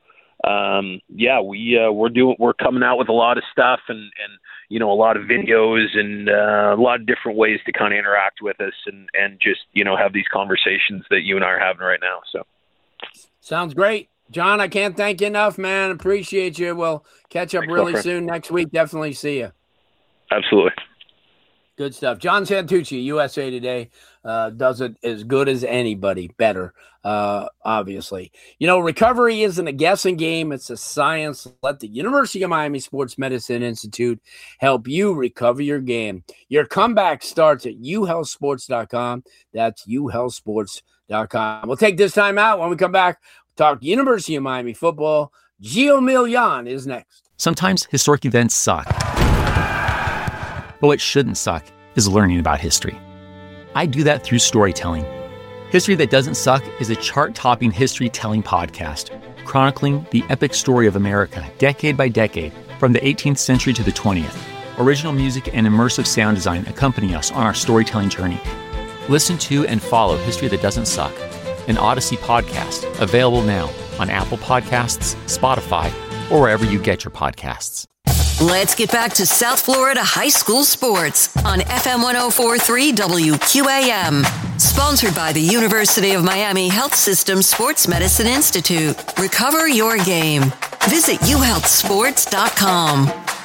we're coming out with a lot of stuff and a lot of videos and a lot of different ways to kind of interact with us and just, have these conversations that you and I are having right now. So sounds great. John, I can't thank you enough, man. Appreciate you. We'll catch up really soon next week. Definitely see you. Absolutely. Good stuff. John Santucci, USA Today, does it as good as anybody, better, obviously. Recovery isn't a guessing game. It's a science. Let the University of Miami Sports Medicine Institute help you recover your game. Your comeback starts at uhealthsports.com. That's uhealthsports.com. We'll take this time out. When we come back, talk University of Miami football. Gio Milian is next. Sometimes historic events suck. But what shouldn't suck is learning about history. I do that through storytelling. History That Doesn't Suck is a chart-topping history-telling podcast chronicling the epic story of America decade by decade, from the 18th century to the 20th. Original music and immersive sound design accompany us on our storytelling journey. Listen to and follow History That Doesn't Suck, an Odyssey podcast, available now on Apple Podcasts, Spotify, or wherever you get your podcasts. Let's get back to South Florida high school sports on FM 104.3 WQAM. Sponsored by the University of Miami Health System Sports Medicine Institute. Recover your game. Visit uhealthsports.com.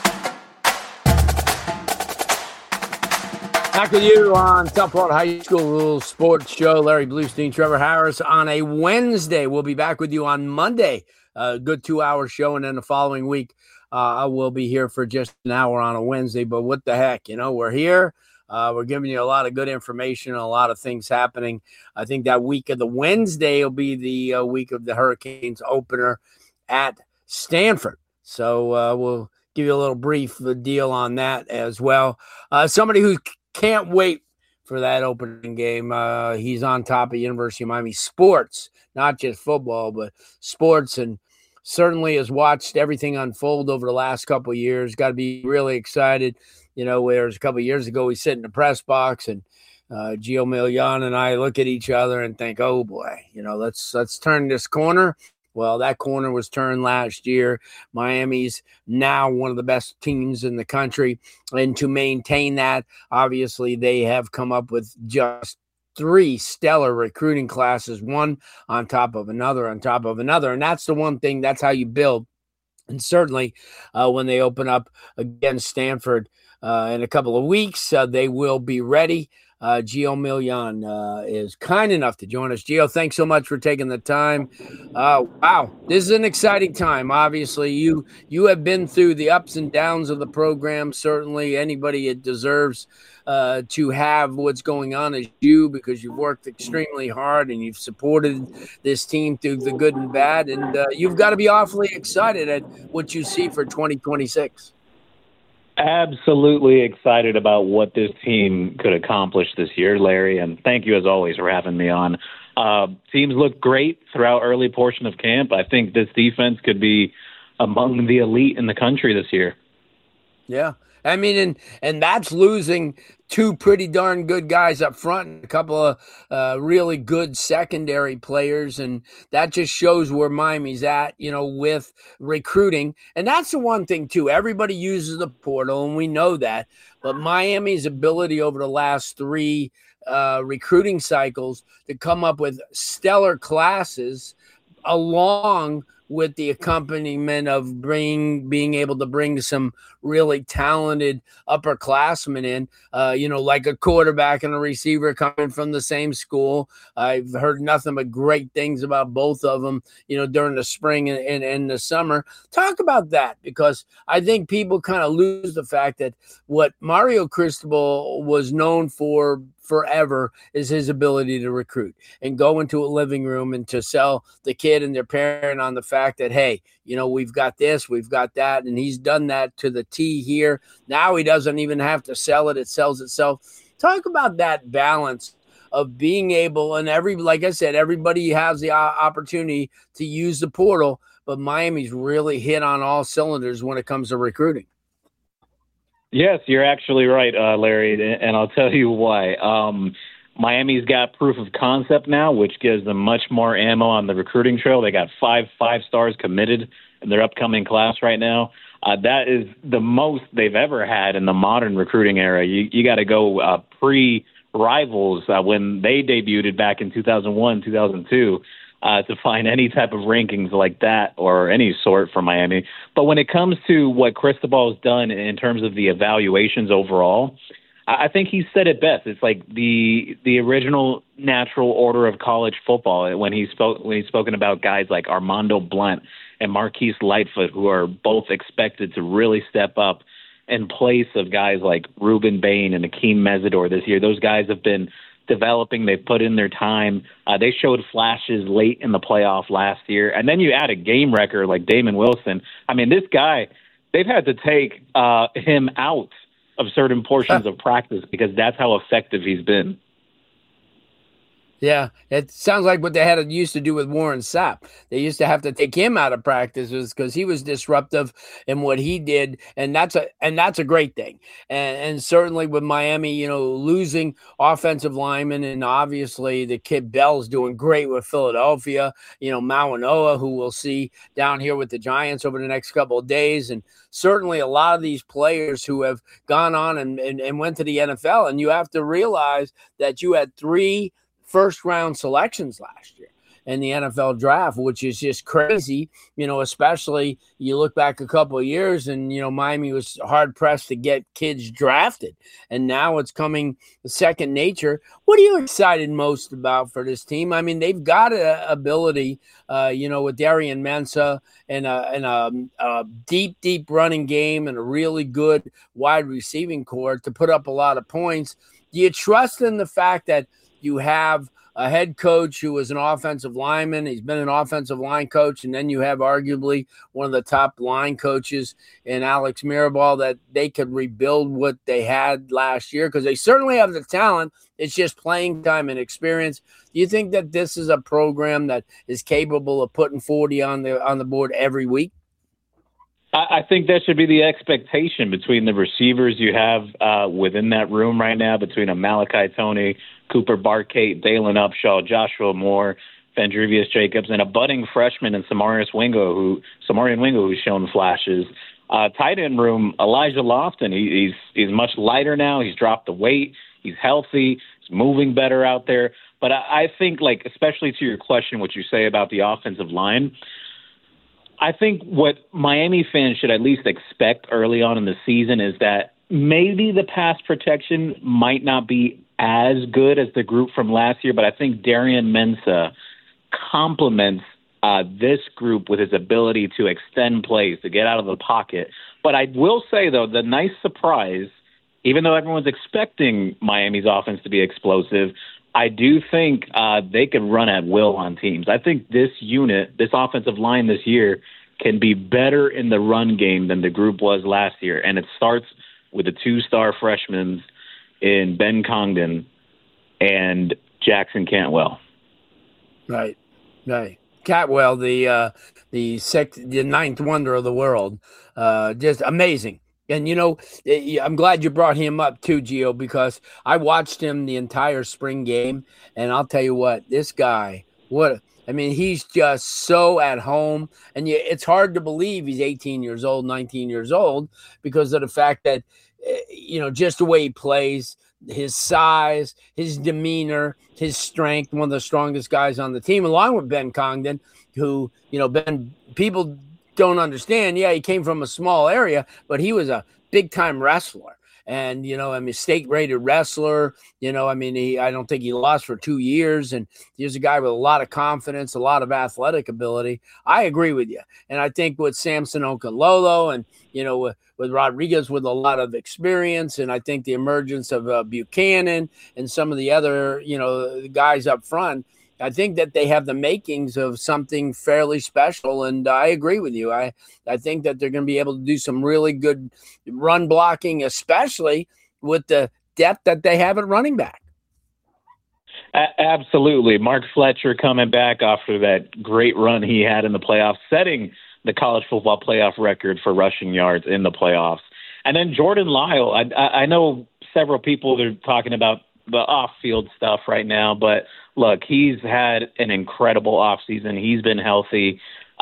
Back with you on South Florida High School Sports Show. Larry Bluestein, Trevor Harris on a Wednesday. We'll be back with you on Monday. A good 2-hour show, and then the following week, I will be here for just an hour on a Wednesday, but what the heck, we're here. We're giving you a lot of good information, a lot of things happening. I think that week of the Wednesday will be the week of the Hurricanes opener at Stanford. So we'll give you a little brief deal on that as well. Somebody who can't wait for that opening game. He's on top of University of Miami sports, not just football, but sports, and certainly has watched everything unfold over the last couple of years. Got to be really excited. Whereas a couple of years ago, we sit in the press box and Gio Milian and I look at each other and think, oh boy, let's turn this corner. Well, that corner was turned last year. Miami's now one of the best teams in the country. And to maintain that, obviously, they have come up with just 3 stellar recruiting classes, one on top of another on top of another. And that's the one thing, that's how you build. And certainly when they open up against Stanford in a couple of weeks, they will be ready. Gio Milian is kind enough to join us. Gio, thanks so much for taking the time. Wow, this is an exciting time. Obviously, you have been through the ups and downs of the program. Certainly, anybody it deserves to have what's going on is you, because you've worked extremely hard and you've supported this team through the good and bad. And you've got to be awfully excited at what you see for 2026. Absolutely excited about what this team could accomplish this year, Larry, and thank you as always for having me on. Teams look great throughout early portion of camp. I think this defense could be among the elite in the country this year. Yeah. I mean, and that's losing 2 pretty darn good guys up front and a couple of really good secondary players. And that just shows where Miami's at, with recruiting. And that's the one thing, too. Everybody uses the portal, and we know that. But Miami's ability over the last 3 recruiting cycles to come up with stellar classes along with the accompaniment of being able to bring some really talented upperclassmen in, like a quarterback and a receiver coming from the same school. I've heard nothing but great things about both of them, during the spring and the summer. Talk about that, because I think people kind of lose the fact that what Mario Cristobal was known for forever is his ability to recruit and go into a living room and to sell the kid and their parent on the fact that, hey, we've got this, we've got that. And he's done that to the T here. Now he doesn't even have to sell it. It sells itself. Talk about that balance of being able, and like I said, everybody has the opportunity to use the portal, but Miami's really hit on all cylinders when it comes to recruiting. Yes, you're actually right, Larry, and I'll tell you why. Miami's got proof of concept now, which gives them much more ammo on the recruiting trail. They got 5 stars committed in their upcoming class right now. That is the most they've ever had in the modern recruiting era. You got to go pre-Rivals when they debuted back in 2001, 2002. To find any type of rankings like that or any sort for Miami. But when it comes to what Cristobal has done in terms of the evaluations overall, I think he said it best. It's like the original natural order of college football when he's spoken about guys like Armando Blunt and Marquise Lightfoot, who are both expected to really step up in place of guys like Ruben Bain and Akeem Mesidor this year. Those guys have been developing. They've put in their time. They showed flashes late in the playoff last year. And then you add a game wrecker like Damon Wilson. I mean, this guy, they've had to take him out of certain portions of practice because that's how effective he's been. Yeah, it sounds like what they used to do with Warren Sapp. They used to have to take him out of practices because he was disruptive in what he did, and that's a great thing. And certainly with Miami, losing offensive linemen, and obviously the kid Bell's doing great with Philadelphia. Mauanoa, who we'll see down here with the Giants over the next couple of days, and certainly a lot of these players who have gone on and went to the NFL. And you have to realize that you had 3 first-round selections last year in the NFL draft, which is just crazy, especially you look back a couple of years and, Miami was hard-pressed to get kids drafted, and now it's coming second nature. What are you excited most about for this team? I mean, they've got an ability, with Darian Mensah and a deep running game and a really good wide receiving core to put up a lot of points. Do you trust in the fact that you have a head coach who was an offensive lineman. He's been an offensive line coach. And then you have arguably one of the top line coaches in Alex Mirabal, that they could rebuild what they had last year, because they certainly have the talent. It's just playing time and experience. Do you think that this is a program that is capable of putting 40 on the board every week? I think that should be the expectation between the receivers you have within that room right now, between a Malachi Tony, Cooper Barkate, Dalen Upshaw, Joshua Moore, Vandrivius Jacobs, and a budding freshman in Samarian Wingo, who's shown flashes. Tight end room, Elijah Lofton. He's much lighter now. He's dropped the weight. He's healthy. He's moving better out there. But I think, like, especially to your question, what you say about the offensive line, I think what Miami fans should at least expect early on in the season is that maybe the pass protection might not be as good as the group from last year, but I think Darian Mensah complements this group with his ability to extend plays, to get out of the pocket. But I will say, though, the nice surprise, even though everyone's expecting Miami's offense to be explosive, I do think they could run at will on teams. I think this unit, this offensive line this year, can be better in the run game than the group was last year. And it starts with the 2-star freshmen in Ben Congdon and Jackson Cantwell. Right. Cantwell, the ninth wonder of the world, just amazing. And, I'm glad you brought him up too, Gio, because I watched him the entire spring game. And I'll tell you what, this guy, he's just so at home. And it's hard to believe he's 18 years old, 19 years old, because of the fact that, just the way he plays, his size, his demeanor, his strength, one of the strongest guys on the team, along with Ben Congdon, who, people don't understand. Yeah, he came from a small area, but he was a big-time wrestler. And, state-rated wrestler. I don't think he lost for 2 years. And he was a guy with a lot of confidence, a lot of athletic ability. I agree with you. And I think with Samson Okunlolo and, with Rodriguez with a lot of experience, and I think the emergence of Buchanan and some of the other, guys up front, I think that they have the makings of something fairly special, and I agree with you. I think that they're going to be able to do some really good run blocking, especially with the depth that they have at running back. Absolutely. Mark Fletcher coming back after that great run he had in the playoffs, setting the college football playoff record for rushing yards in the playoffs. And then Jordan Lyle, I know several people are talking about the off-field stuff right now, but look, he's had an incredible offseason. He's been healthy.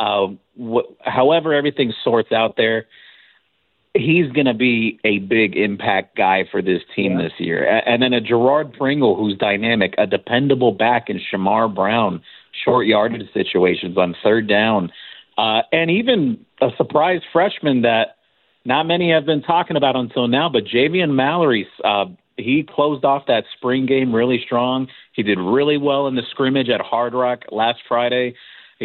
However everything sorts out there, he's going to be a big impact guy for this team this year. And then a Gerard Pringle, who's dynamic, a dependable back in Shamar Brown, short yardage situations on third down, and even a surprise freshman that not many have been talking about until now, but Javion Mallory, he closed off that spring game really strong. He did really well in the scrimmage at Hard Rock last Friday.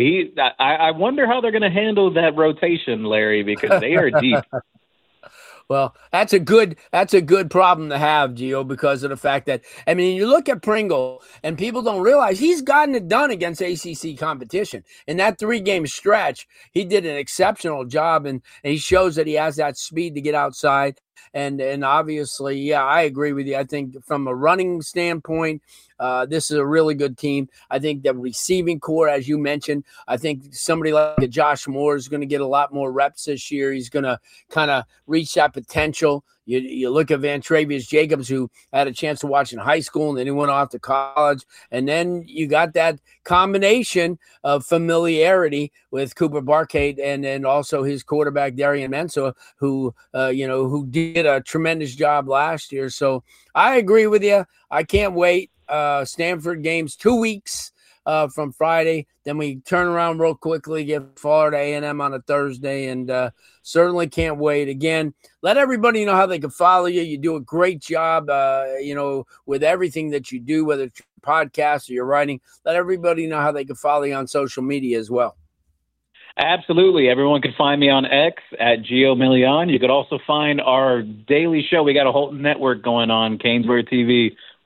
I wonder how they're going to handle that rotation, Larry, because they are deep. Well, that's a good problem to have, Gio, because of the fact that, you look at Pringle and people don't realize he's gotten it done against ACC competition. In that 3-game stretch, he did an exceptional job, and he shows that he has that speed to get outside. And obviously, I agree with you. I think from a running standpoint, this is a really good team. I think the receiving core, as you mentioned, I think somebody like Josh Moore is going to get a lot more reps this year. He's going to kind of reach that potential. You look at Vandrivius Jacobs, who had a chance to watch in high school, and then he went off to college. And then you got that combination of familiarity with Cooper Barkate and then also his quarterback, Darian Mensah, who did a tremendous job last year. So I agree with you. I can't wait. Stanford games 2 weeks from Friday. Then we turn around real quickly, get Florida A&M on a Thursday, and certainly can't wait. Again, let everybody know how they can follow you. You do a great job, with everything that you do, whether it's your podcast or your writing. Let everybody know how they can follow you on social media as well. Absolutely. Everyone can find me on X at Gio Million. You could also find our daily show. We got a whole network going on, Canesbury TV,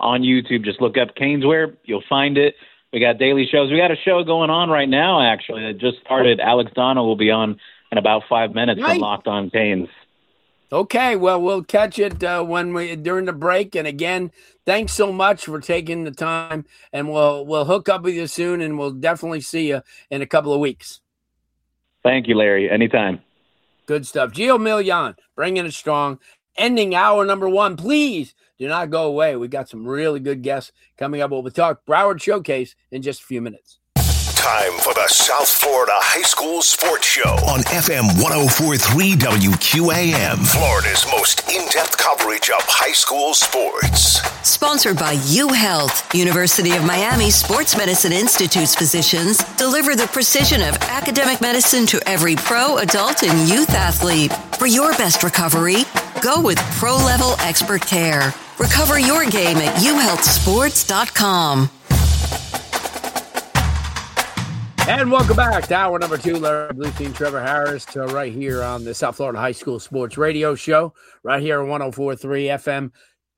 on YouTube. Just look up Caneswear. You'll find it. We got daily shows. We got a show going on right now, actually, that just started. Alex Donna will be on in about 5 minutes from Locked On Canes. Okay, well, we'll catch it during the break. And again, thanks so much for taking the time. And we'll hook up with you soon, and we'll definitely see you in a couple of weeks. Thank you, Larry. Anytime. Good stuff. Gio Milian, bringing it strong. Ending hour number 1. Please do not go away. We got some really good guests coming up. We'll talk Broward Showcase in just a few minutes. Time for the South Florida High School Sports Show on FM 104.3 WQAM. Florida's most in-depth coverage of high school sports. Sponsored by UHealth, University of Miami Sports Medicine Institute's physicians deliver the precision of academic medicine to every pro, adult, and youth athlete. For your best recovery, go with pro-level expert care. Recover your game at uhealthsports.com. And welcome back to hour number 2. Larry Bluestein, Trevor Harris, right here on the South Florida High School Sports Radio Show, right here on 104.3 FM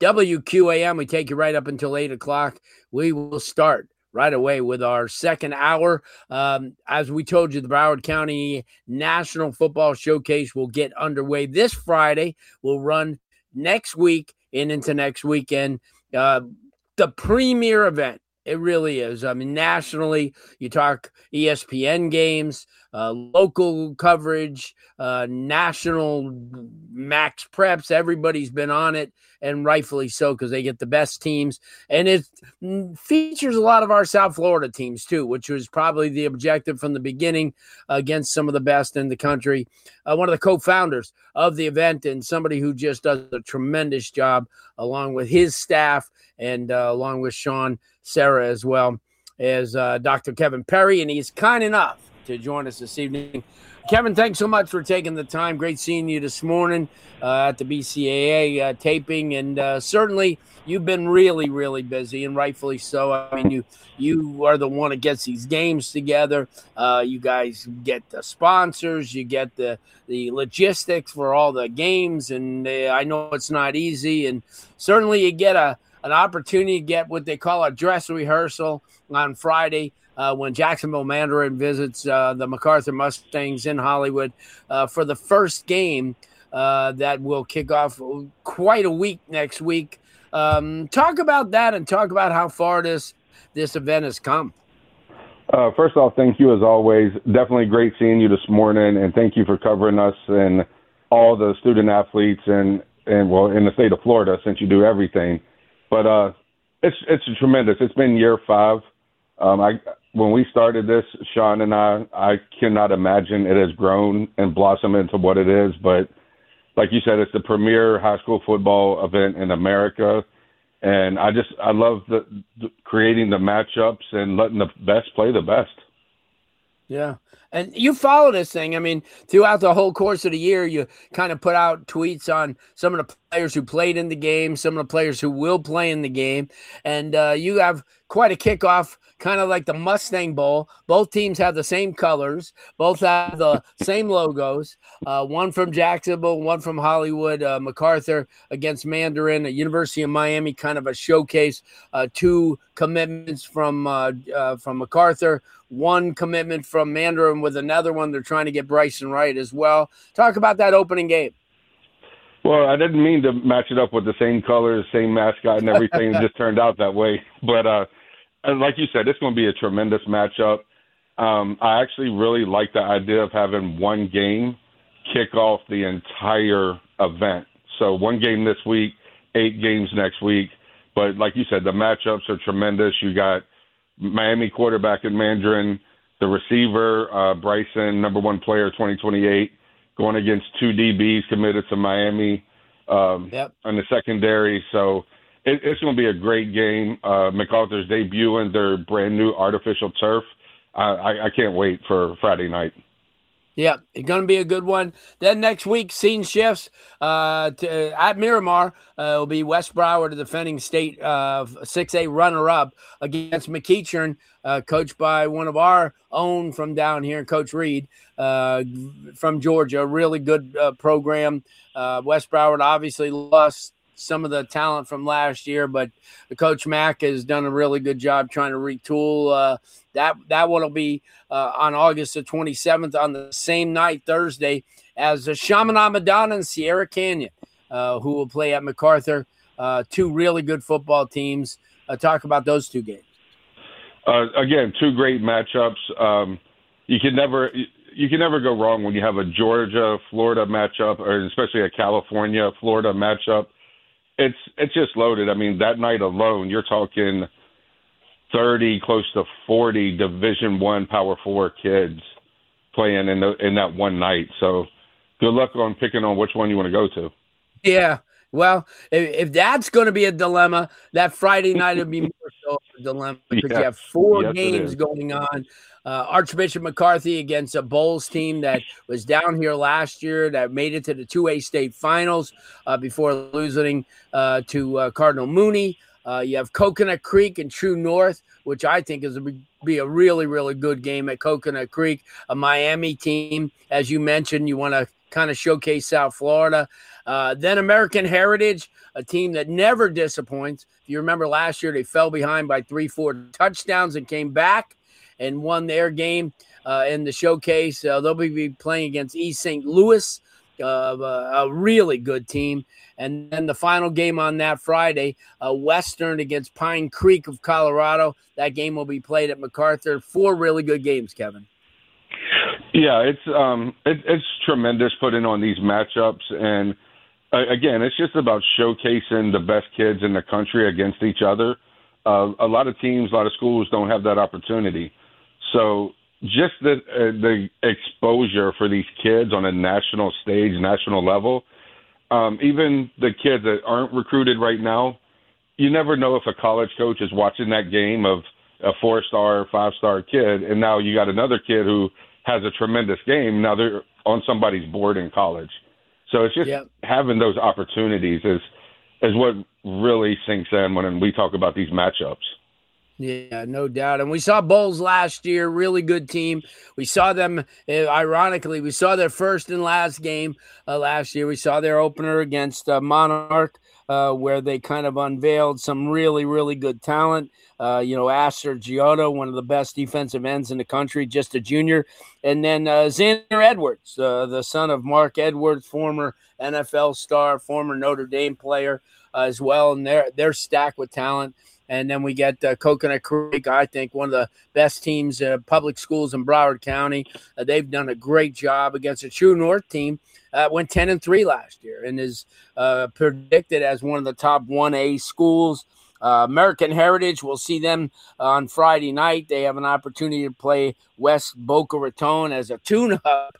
WQAM. We take you right up until 8 o'clock. We will start right away with our second hour. As we told you, the Broward County National Football Showcase will get underway this Friday. We'll run next week and into next weekend. The premier event. It really is. I mean, nationally, you talk ESPN games, local coverage, national max preps. Everybody's been on it, and rightfully so, because they get the best teams. And it features a lot of our South Florida teams, too, which was probably the objective from the beginning against some of the best in the country. One of the co-founders of the event and somebody who just does a tremendous job along with his staff and along with Sean Sarah as well as Dr. Kevin Perry, and he's kind enough to join us this evening. Kevin, thanks so much for taking the time. Great seeing you this morning at the BCAA taping, and certainly you've been really, really busy, and rightfully so. I mean, you are the one that gets these games together. You guys get the sponsors, you get the logistics for all the games, and I know it's not easy, and certainly you get an opportunity to get what they call a dress rehearsal on Friday when Jacksonville Mandarin visits the MacArthur Mustangs in Hollywood for the first game that will kick off quite a week next week. Talk about that and talk about how far this event has come. First off, thank you as always. Definitely great seeing you this morning, and thank you for covering us and all the student athletes and well, in the state of Florida, since you do everything. But it's tremendous. It's been year 5. When we started this, Sean and I cannot imagine it has grown and blossomed into what it is. But like you said, it's the premier high school football event in America. And I love the creating the matchups and letting the best play the best. Yeah. And you follow this thing. I mean, throughout the whole course of the year, you kind of put out tweets on some of the players who played in the game, some of the players who will play in the game. And you have quite a kickoff, kind of like the Mustang Bowl. Both teams have the same colors. Both have the same logos. One from Jacksonville, one from Hollywood. MacArthur against Mandarin, at University of Miami, kind of a showcase. 2 commitments from MacArthur. 1 commitment from Mandarin with another one. They're trying to get Bryson Wright as well. Talk about that opening game. Well, I didn't mean to match it up with the same colors, same mascot and everything. It just turned out that way. But like you said, it's going to be a tremendous matchup. I actually really like the idea of having one game kick off the entire event. So 1 game this week, 8 games next week. But like you said, the matchups are tremendous. You got Miami quarterback in Mandarin, the receiver, Bryson, number 1 player, 2028, going against 2 DBs committed to Miami on the secondary. So it's going to be a great game. MacArthur's debuting their brand new artificial turf. I can't wait for Friday night. Yeah, it's going to be a good one. Then next week, scene shifts at Miramar. Will be West Broward, the defending state 6A runner-up against McEachern, coached by one of our own from down here, Coach Reed from Georgia. Really good program. West Broward obviously lost some of the talent from last year, but Coach Mack has done a really good job trying to retool. That one will be on August the 27th on the same night, Thursday, as the Chaminade Madonna and Sierra Canyon, who will play at MacArthur. Two really good football teams. Talk about those two games. Again, two great matchups. You can never go wrong when you have a Georgia-Florida matchup, or especially a California-Florida matchup. It's just loaded. I mean, that night alone, you're talking 30, close to 40 Division I Power 4 kids playing in that one night. So good luck on picking on which one you want to go to. Yeah. Well, if that's going to be a dilemma, that Friday night would be more so a dilemma because you have four games going on. Archbishop McCarthy against a Bowls team that was down here last year that made it to the 2A state finals before losing to Cardinal Mooney. You have Coconut Creek and True North, which I think is be a really, really good game at Coconut Creek. A Miami team, as you mentioned, you want to kind of showcase South Florida. Then American Heritage, a team that never disappoints. If you remember last year, they fell behind by 3-4 touchdowns and came back and won their game in the showcase. They'll be playing against East St. Louis, a really good team. And then the final game on that Friday, Western against Pine Creek of Colorado. That game will be played at MacArthur. Four really good games, Kevin. Yeah, it's tremendous putting on these matchups. And, again, it's just about showcasing the best kids in the country against each other. A lot of teams, a lot of schools don't have that opportunity. So just the exposure for these kids on a national stage, national level, even the kids that aren't recruited right now, you never know if a college coach is watching that game of a 4-star, 5-star kid, and now you got another kid who has a tremendous game. Now they're on somebody's board in college. So it's just having those opportunities is what really sinks in when we talk about these matchups. Yeah, no doubt. And we saw Bowls last year, really good team. We saw them, ironically, we saw their first and last game last year. We saw their opener against Monarch, where they kind of unveiled some really, really good talent. Asher Giotto, one of the best defensive ends in the country, just a junior. And then Xander Edwards, the son of Mark Edwards, former NFL star, former Notre Dame player as well. And they're stacked with talent. And then we get Coconut Creek, I think one of the best teams, public schools in Broward County. They've done a great job against a True North team. Went 10-3 last year and is predicted as one of the top 1A schools. American Heritage, we'll see them on Friday night. They have an opportunity to play West Boca Raton as a tune-up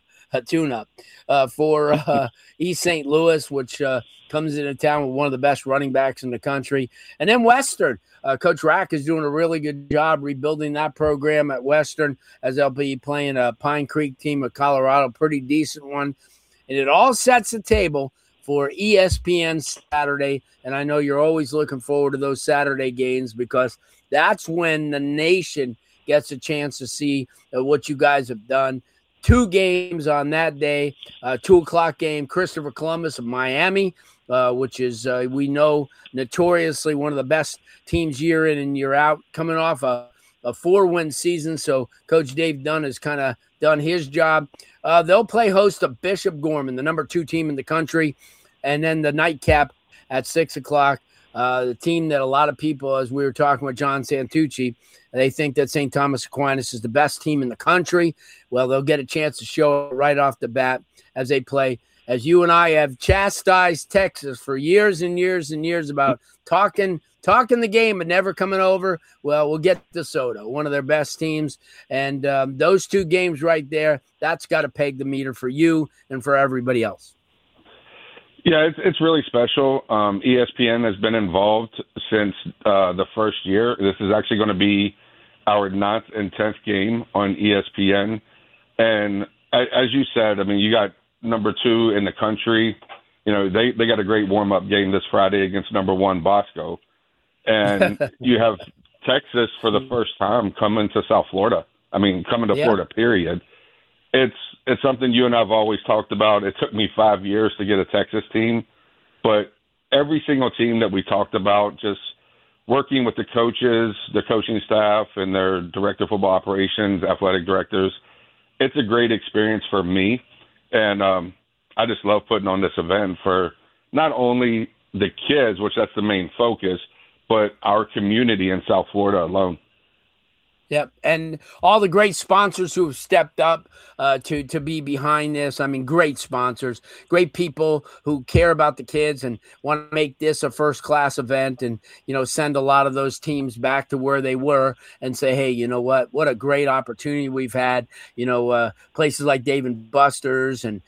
for East St. Louis, which comes into town with one of the best running backs in the country. And then Western, Coach Rack is doing a really good job rebuilding that program at Western as they'll be playing a Pine Creek team of Colorado, pretty decent one. And it all sets the table for ESPN Saturday. And I know you're always looking forward to those Saturday games because that's when the nation gets a chance to see what you guys have done. Two games on that day, 2:00 game, Christopher Columbus of Miami, which is, we know, notoriously one of the best teams year in and year out, coming off a 4-win season. So Coach Dave Dunn has kind of done his job. They'll play host to Bishop Gorman, the number 2 team in the country. And then the nightcap at 6:00, the team that a lot of people, as we were talking with John Santucci, they think that St. Thomas Aquinas is the best team in the country. Well, they'll get a chance to show it right off the bat as they play. As you and I have chastised Texas for years and years and years about talking the game but never coming over, well, we'll get DeSoto, one of their best teams. And those two games right there, that's got to peg the meter for you and for everybody else. Yeah, it's really special. ESPN has been involved since the first year. This is actually going to be our 9th and 10th game on ESPN. And as you said, I mean, you got number 2 in the country. You know, they got a great warm-up game this Friday against number 1 Bosco. And you have Texas for the first time coming to South Florida. I mean, coming to Florida, period. It's something you and I have always talked about. It took me 5 years to get a Texas team, but every single team that we talked about, just working with the coaches, the coaching staff, and their director of football operations, athletic directors, it's a great experience for me. And I just love putting on this event for not only the kids, which that's the main focus, but our community in South Florida alone. Yep, and all the great sponsors who have stepped up to be behind this. I mean, great sponsors, great people who care about the kids and want to make this a first-class event and, send a lot of those teams back to where they were and say, hey, you know what a great opportunity we've had. Places like Dave & Buster's and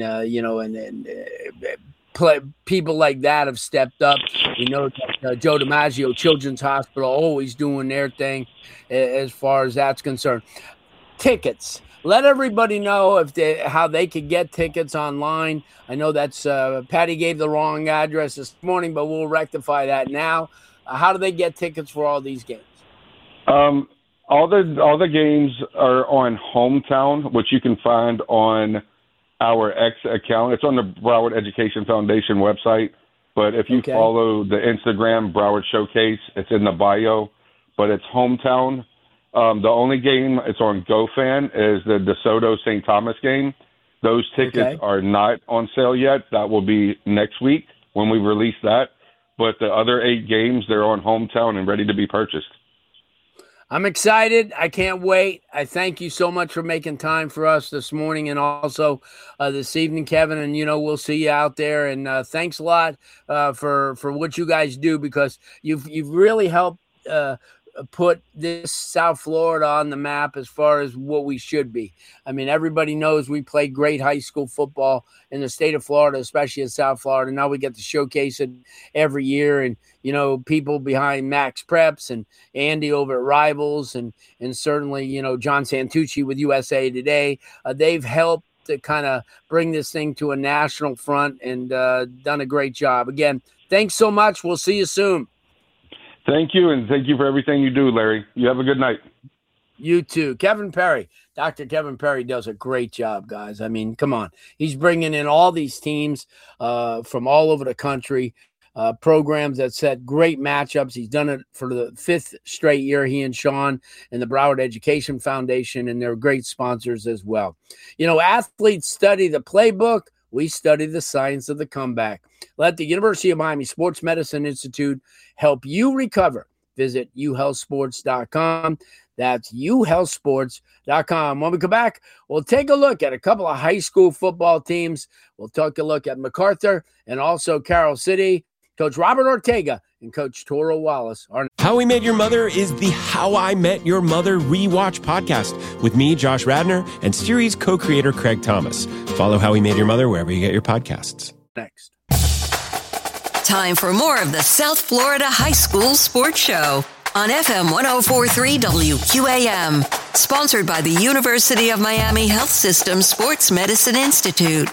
people like that have stepped up. We know that Joe DiMaggio Children's Hospital always doing their thing as far as that's concerned. Tickets. Let everybody know how they could get tickets online. I know that's Patty gave the wrong address this morning, but we'll rectify that now. How do they get tickets for all these games? All the games are on Hometown, which you can find on our X account. It's on the Broward Education Foundation website. But if you follow the Instagram Broward Showcase, it's in the bio. But it's Hometown. The only game it's on GoFan is the DeSoto St. Thomas game. Those tickets are not on sale yet. That will be next week when we release that. But the other 8 games, they're on Hometown and ready to be purchased. I'm excited. I can't wait. I thank you so much for making time for us this morning and also this evening, Kevin. And, we'll see you out there. And thanks a lot for what you guys do, because you've really helped put this South Florida on the map as far as what we should be. I mean, everybody knows we play great high school football in the state of Florida, especially in South Florida. Now we get to showcase it every year. And, people behind Max Preps and Andy over at Rivals and certainly, John Santucci with USA Today, they've helped to kind of bring this thing to a national front and done a great job. Again, thanks so much. We'll see you soon. Thank you, and thank you for everything you do, Larry. You have a good night. You too. Kevin Perry. Dr. Kevin Perry does a great job, guys. I mean, come on. He's bringing in all these teams from all over the country, programs that set great matchups. He's done it for the 5th straight year, he and Sean and the Broward Education Foundation, and they're great sponsors as well. Athletes study the playbook. We study the science of the comeback. Let the University of Miami Sports Medicine Institute help you recover. Visit uhealthsports.com. That's uhealthsports.com. When we come back, we'll take a look at a couple of high school football teams. We'll take a look at MacArthur and also Carroll City. Coach Robert Ortega and Coach Toro Wallace are. How We Met Your Mother is the How I Met Your Mother rewatch podcast with me, Josh Radner, and series co-creator Craig Thomas. Follow How We Met Your Mother wherever you get your podcasts. Next. Time for more of the South Florida High School Sports Show on FM 104.3 WQAM. Sponsored by the University of Miami Health System Sports Medicine Institute.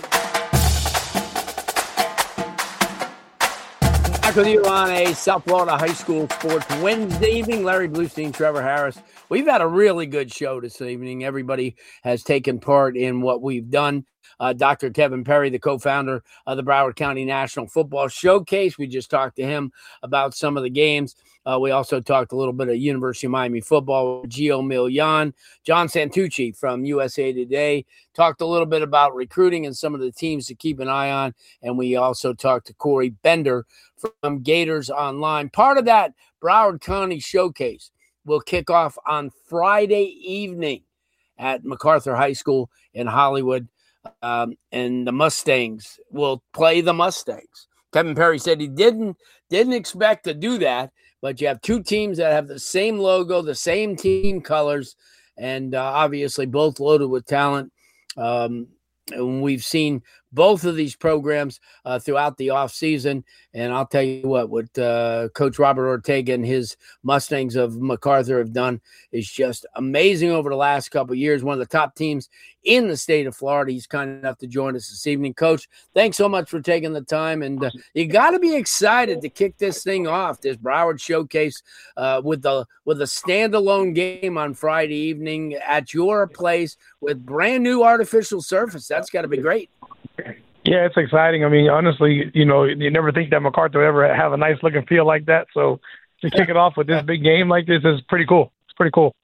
Back with you on a South Florida High School Sports Wednesday evening. Larry Bluestein, Trevor Harris. We've had a really good show this evening. Everybody has taken part in what we've done. Dr. Kevin Perry, the co-founder of the Broward County National Football Showcase. We just talked to him about some of the games. We also talked a little bit of University of Miami football with Gio Milian. John Santucci from USA Today talked a little bit about recruiting and some of the teams to keep an eye on. And we also talked to Corey Bender from Gators Online. Part of that Broward County Showcase will kick off on Friday evening at MacArthur High School in Hollywood. And the Mustangs will play the Mustangs. Kevin Perry said he didn't expect to do that, but you have 2 teams that have the same logo, the same team colors, and obviously both loaded with talent. And we've seen both of these programs throughout the offseason. And I'll tell you what Coach Robert Ortega and his Mustangs of MacArthur have done is just amazing over the last couple of years. One of the top teams in the state of Florida. He's kind enough to join us this evening. Coach, thanks so much for taking the time. And you got to be excited to kick this thing off, this Broward Showcase with a standalone game on Friday evening at your place with brand new artificial surface. That's got to be great. Yeah, it's exciting. I mean, honestly, you never think that MacArthur would ever have a nice look and feel like that. So to kick it off with this big game like this is pretty cool. It's pretty cool.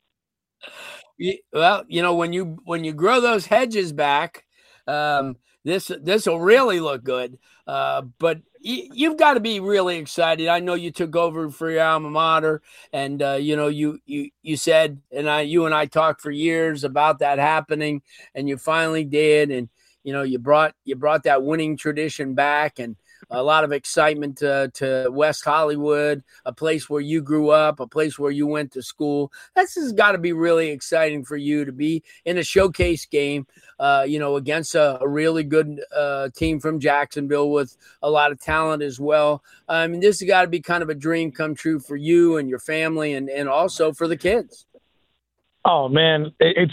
Well, when you grow those hedges back, this will really look good. But you've got to be really excited. I know you took over for your alma mater, and you said, and you and I talked for years about that happening, and you finally did, and you brought that winning tradition back, and a lot of excitement to West Hollywood, a place where you grew up, a place where you went to school. This has got to be really exciting for you to be in a showcase game, against a really good team from Jacksonville with a lot of talent as well. I mean, this has got to be kind of a dream come true for you and your family, and also for the kids. Oh man, it's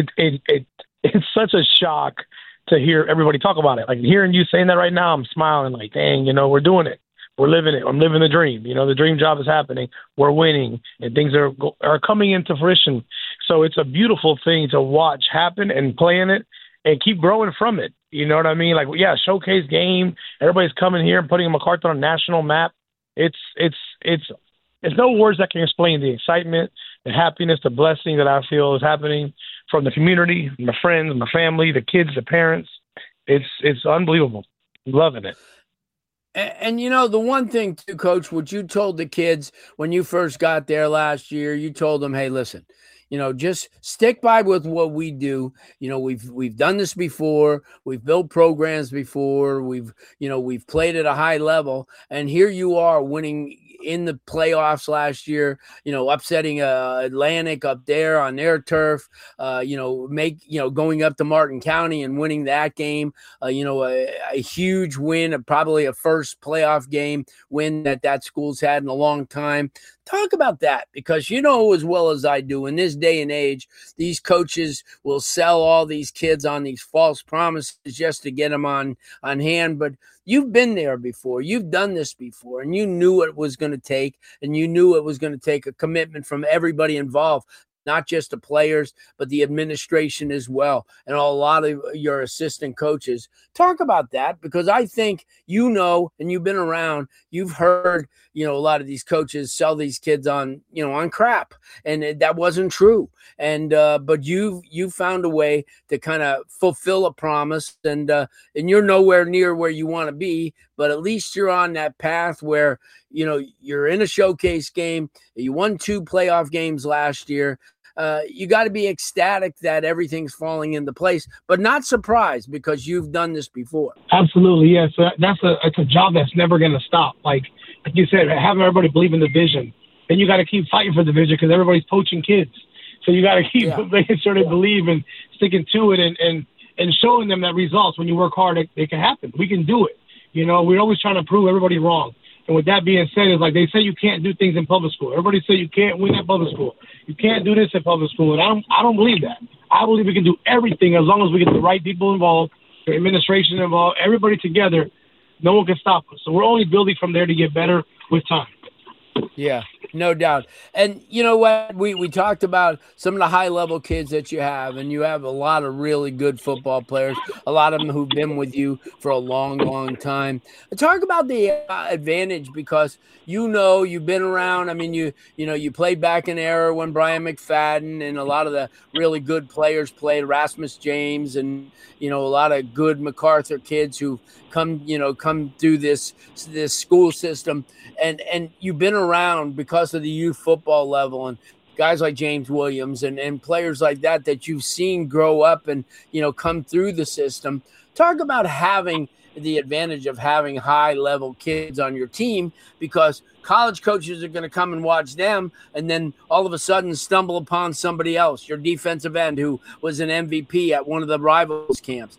such a shock to hear everybody talk about it. Like hearing you saying that right now, I'm smiling like, dang, we're doing it. We're living it. I'm living the dream. The dream job is happening. We're winning and things are coming into fruition. So it's a beautiful thing to watch happen and play in it and keep growing from it. You know what I mean? Like, yeah, showcase game. Everybody's coming here and putting MacArthur on a national map. It's no words that can explain the excitement, the happiness, the blessing that I feel is happening from the community, my friends, my family, the kids, the parents. It's unbelievable. I'm loving it. And the one thing too, Coach, what you told the kids when you first got there last year, you told them, hey, listen, just stick by with what we do. We've done this before. We've built programs before. We've played at a high level, and here you are winning in the playoffs last year, upsetting Atlantic up there on their turf, going up to Martin County and winning that game, a huge win, probably a first playoff game win that school's had in a long time. Talk about that, because as well as I do, in this day and age, these coaches will sell all these kids on these false promises just to get them on hand. But you've been there before. You've done this before, and you knew what it was going to take, and you knew it was going to take a commitment from everybody involved, not just the players, but the administration as well, and a lot of your assistant coaches. Talk about that, because I think and you've been around, you've heard, a lot of these coaches sell these kids on crap, and that wasn't true. And but you found a way to kind of fulfill a promise, and you're nowhere near where you want to be, but at least you're on that path where you're in a showcase game. You won 2 playoff games last year. You got to be ecstatic that everything's falling into place, but not surprised, because you've done this before. Absolutely, yes. Yeah. So it's a job that's never going to stop. Like you said, having everybody believe in the vision. Then you got to keep fighting for the vision, because everybody's poaching kids. So you got to keep making sure they believe and sticking to it, and showing them that results, when you work hard, it can happen. We can do it. We're always trying to prove everybody wrong. And with that being said, it's like they say you can't do things in public school. Everybody say you can't win at public school. You can't do this in public school. And I don't believe that. I believe we can do everything as long as we get the right people involved, the administration involved, everybody together. No one can stop us. So we're only building from there to get better with time. Yeah, no doubt. And you know what? We talked about some of the high-level kids that you have, and you have a lot of really good football players, a lot of them who've been with you for a long, long time. Talk about the advantage, because you've been around. I mean, you played back in the era when Brian McFadden and a lot of the really good players played, Rasmus James, and a lot of good MacArthur kids who come through this school system, and you've been around because of the youth football level, and guys like James Williams and players like that you've seen grow up and come through the system. Talk about having the advantage of having high-level kids on your team, because college coaches are going to come and watch them, and then all of a sudden stumble upon somebody else, your defensive end who was an MVP at one of the rivals camps,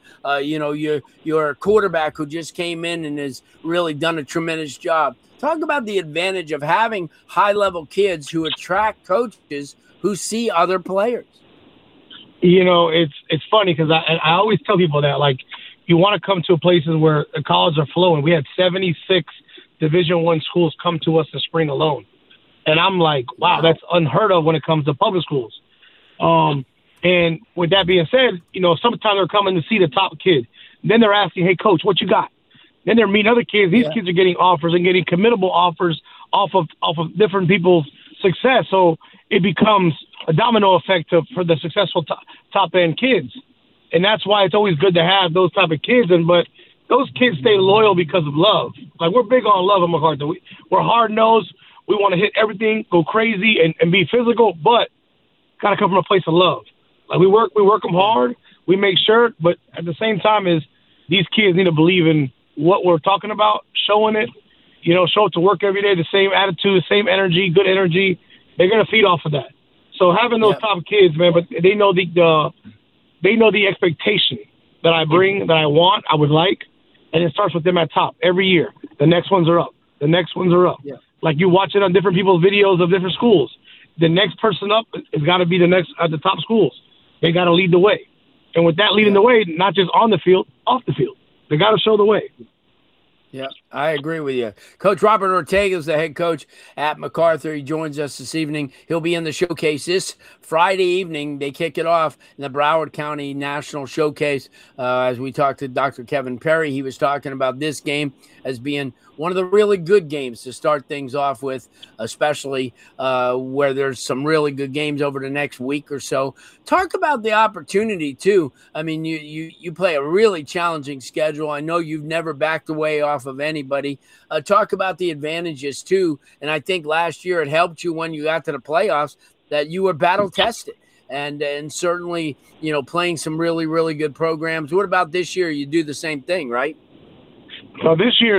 your quarterback who just came in and has really done a tremendous job. Talk about the advantage of having high-level kids who attract coaches who see other players. It's funny, because I always tell people that, like, you want to come to places where the colleges are flowing. We had 76 Division I schools come to us this spring alone. And I'm like, wow, that's unheard of when it comes to public schools. And with that being said, sometimes they're coming to see the top kid. Then they're asking, hey, coach, what you got? Then they're meeting other kids. These kids are getting offers and getting committable offers off of different people's success. So it becomes a domino effect for the successful top end kids. And that's why it's always good to have those type of kids. But those kids stay loyal because of love. Like, we're big on love at MacArthur. We're hard-nosed. We want to hit everything, go crazy, and be physical, but got to come from a place of love. Like, we work them hard. We make sure, but at the same time is these kids need to believe in what we're talking about, showing it, show up to work every day, the same attitude, same energy, good energy. They're going to feed off of that. So having those top kids, man, but they know the expectation that I bring, that I want, I would like, and it starts with them at top every year. The next ones are up. The next ones are up. Yeah. Like, you watch it on different people's videos of different schools. The next person up has got to be the next at the top schools. They got to lead the way. And with that leading the way, not just on the field, off the field. They got to show the way. Yeah, I agree with you. Coach Robert Ortega is the head coach at MacArthur. He joins us this evening. He'll be in the showcase this Friday evening. They kick it off in the Broward County National Showcase. As we talked to Dr. Kevin Perry, he was talking about this game as being one of the really good games to start things off with, especially where there's some really good games over the next week or so. Talk about the opportunity, too. I mean, you play a really challenging schedule. I know you've never backed away off of anybody. Talk about the advantages, too. And I think last year it helped you when you got to the playoffs that you were battle-tested. And certainly, playing some really, really good programs. What about this year? You do the same thing, right? So this year,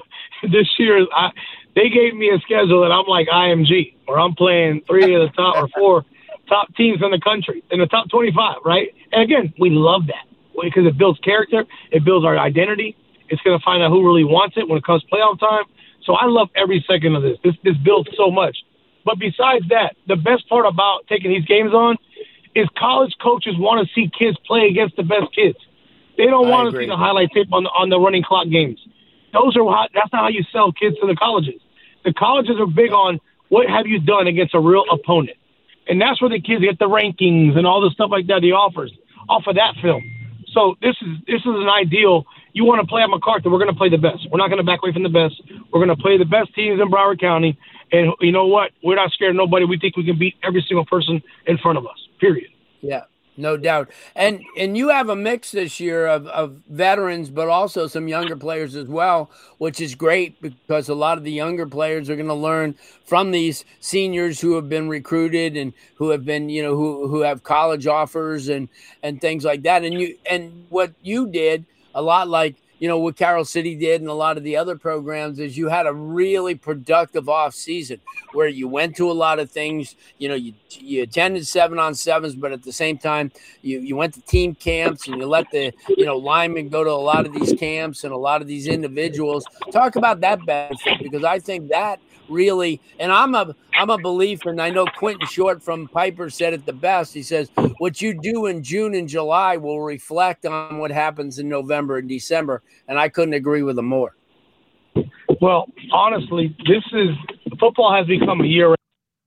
they gave me a schedule that I'm like IMG, where I'm playing 3 of the top or 4 top teams in the country, in the top 25, right? And again, we love that because it builds character, it builds our identity. It's going to find out who really wants it when it comes playoff time. So I love every second of this. This builds so much. But besides that, the best part about taking these games on is college coaches want to see kids play against the best kids. They don't want to see the highlight tape on the running clock games. That's not how you sell kids to the colleges. The colleges are big on what have you done against a real opponent. And that's where the kids get the rankings and all the stuff like that, the offers off of that film. So this is an ideal. You want to play at MacArthur, we're going to play the best. We're not going to back away from the best. We're going to play the best teams in Broward County. And you know what? We're not scared of nobody. We think we can beat every single person in front of us, period. Yeah. No doubt. And you have a mix this year of veterans, but also some younger players as well, which is great because a lot of the younger players are going to learn from these seniors who have been recruited and who have been, who have college offers and things like that. And what you did, a lot like, what Carroll City did and a lot of the other programs, is you had a really productive off season where you went to a lot of things. You attended 7-on-7s, but at the same time, you went to team camps and you let the, linemen go to a lot of these camps and a lot of these individuals. Talk about that benefit, because I think that really, and I'm a believer, and I know Quentin Short from Piper said it the best. He says, what you do in June and July will reflect on what happens in November and December. And I couldn't agree with him more. Well, honestly, football has become a year.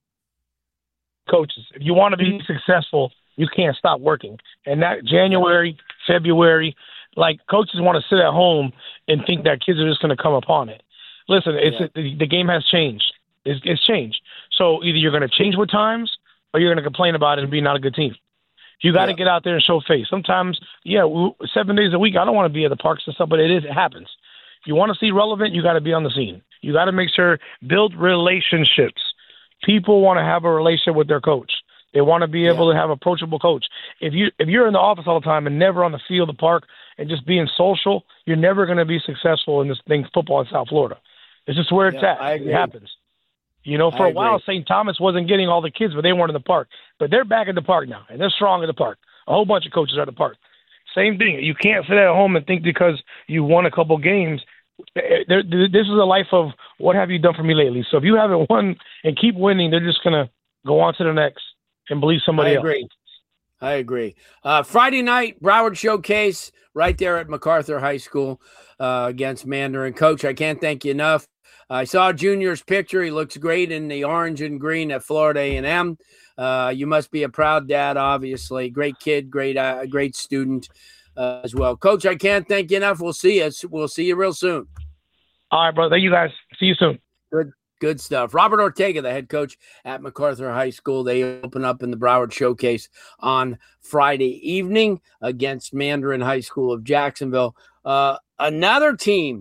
Coaches, if you want to be successful, you can't stop working. And that January, February, like, coaches want to sit at home and think that kids are just going to come upon it. Listen, the game has changed. It's changed. So either you're going to change with times or you're going to complain about it and be not a good team. You got to get out there and show face. Sometimes, 7 days a week, I don't want to be at the parks and stuff, but it happens. If you want to see relevant, you got to be on the scene. You got to make sure, build relationships. People want to have a relationship with their coach. They want to be able to have an approachable coach. If you're in the office all the time and never on the field, the park, and just being social, you're never going to be successful in this thing, football in South Florida. It's just where it's at. It happens. For a while, St. Thomas wasn't getting all the kids, but they weren't in the park. But they're back in the park now, and they're strong in the park. A whole bunch of coaches are at the park. Same thing. You can't sit at home and think because you won a couple games. This is a life of what have you done for me lately. So if you haven't won and keep winning, they're just going to go on to the next and believe somebody else. I agree. Friday night, Broward Showcase right there at MacArthur High School against Mandarin. Coach, I can't thank you enough. I saw Junior's picture. He looks great in the orange and green at Florida A&M. You must be a proud dad, obviously. Great kid, great student. as well. Coach, I can't thank you enough. We'll see you. We'll see you real soon. All right, bro. Thank you, guys. See you soon. Good stuff. Robert Ortega, the head coach at MacArthur High School. They open up in the Broward Showcase on Friday evening against Mandarin High School of Jacksonville. Another team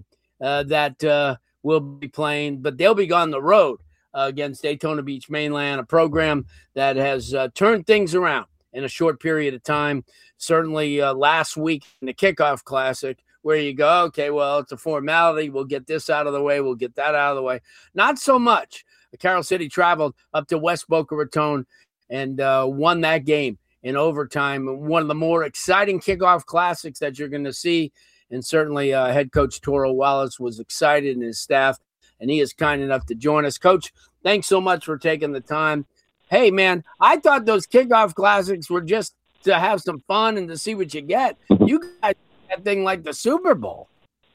that will be playing, but they'll be on the road against Daytona Beach Mainland, a program that has turned things around in a short period of time. Certainly last week in the Kickoff Classic, where you go, okay, well, it's a formality. We'll get this out of the way. We'll get that out of the way. Not so much. Carol City traveled up to West Boca Raton and won that game in overtime. One of the more exciting kickoff classics that you're going to see. And certainly head coach Toro Wallace was excited, and his staff, and he is kind enough to join us. Coach, thanks so much for taking the time. Hey, man, I thought those kickoff classics were just to have some fun and to see what you get. You guys that thing like the Super Bowl.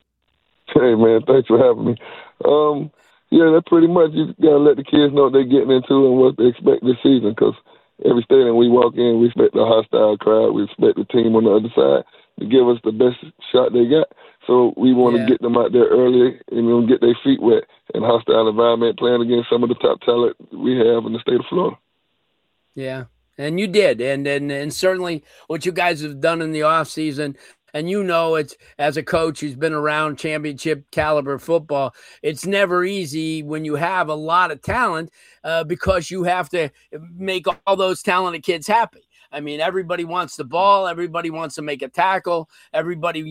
Hey, man, thanks for having me. Yeah, that's pretty much, you got to let the kids know what they're getting into and what they expect this season, because every stadium we walk in, we expect a hostile crowd. We expect the team on the other side to give us the best shot they got. So we want to get them out there early and get their feet wet in a hostile environment, playing against some of the top talent we have in the state of Florida. Yeah, and you did. And certainly what you guys have done in the offseason, and you know, it's as a coach who's been around championship caliber football, it's never easy when you have a lot of talent because you have to make all those talented kids happy. I mean, everybody wants the ball. Everybody wants to make a tackle. Everybody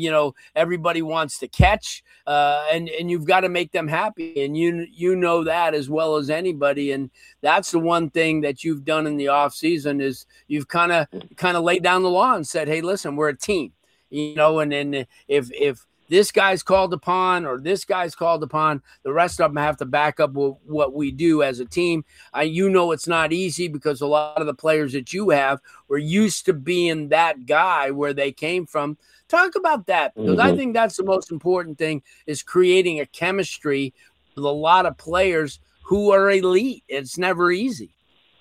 wants to catch, and you've got to make them happy. And you know that as well as anybody. And that's the one thing that you've done in the off season is you've kind of laid down the law and said, hey, listen, we're a team. And then if this guy's called upon or this guy's called upon, the rest of them have to back up what we do as a team. It's not easy because a lot of the players that you have were used to being that guy where they came from. Talk about that, because I think that's the most important thing, is creating a chemistry with a lot of players who are elite. It's never easy.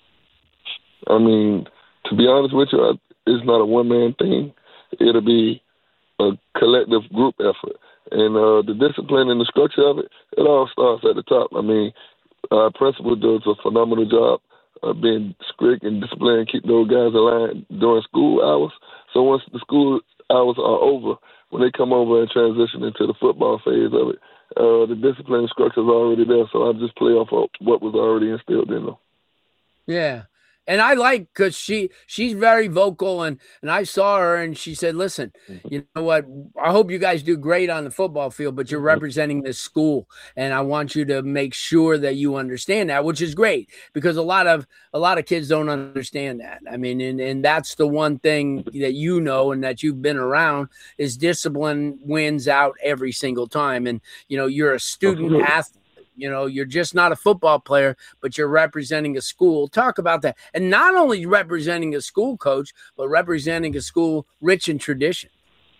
I mean, to be honest with you, it's not a one-man thing. It'll be a collective group effort. And the discipline and the structure of it, it all starts at the top. I mean, our principal does a phenomenal job of being strict and disciplined, keep those guys aligned during school hours. So once the school hours are over, when they come over and transition into the football phase of it, the discipline and structure is already there. So I just play off of what was already instilled in them. Yeah. And I like, because she's very vocal, and I saw her and she said, listen, you know what, I hope you guys do great on the football field, but you're representing this school, and I want you to make sure that you understand that, which is great, because a lot of kids don't understand that. I mean, and that's the one thing that and that you've been around, is discipline wins out every single time. And, you're a student athlete. You're just not a football player, but you're representing a school. Talk about that. And not only representing a school, Coach, but representing a school rich in tradition.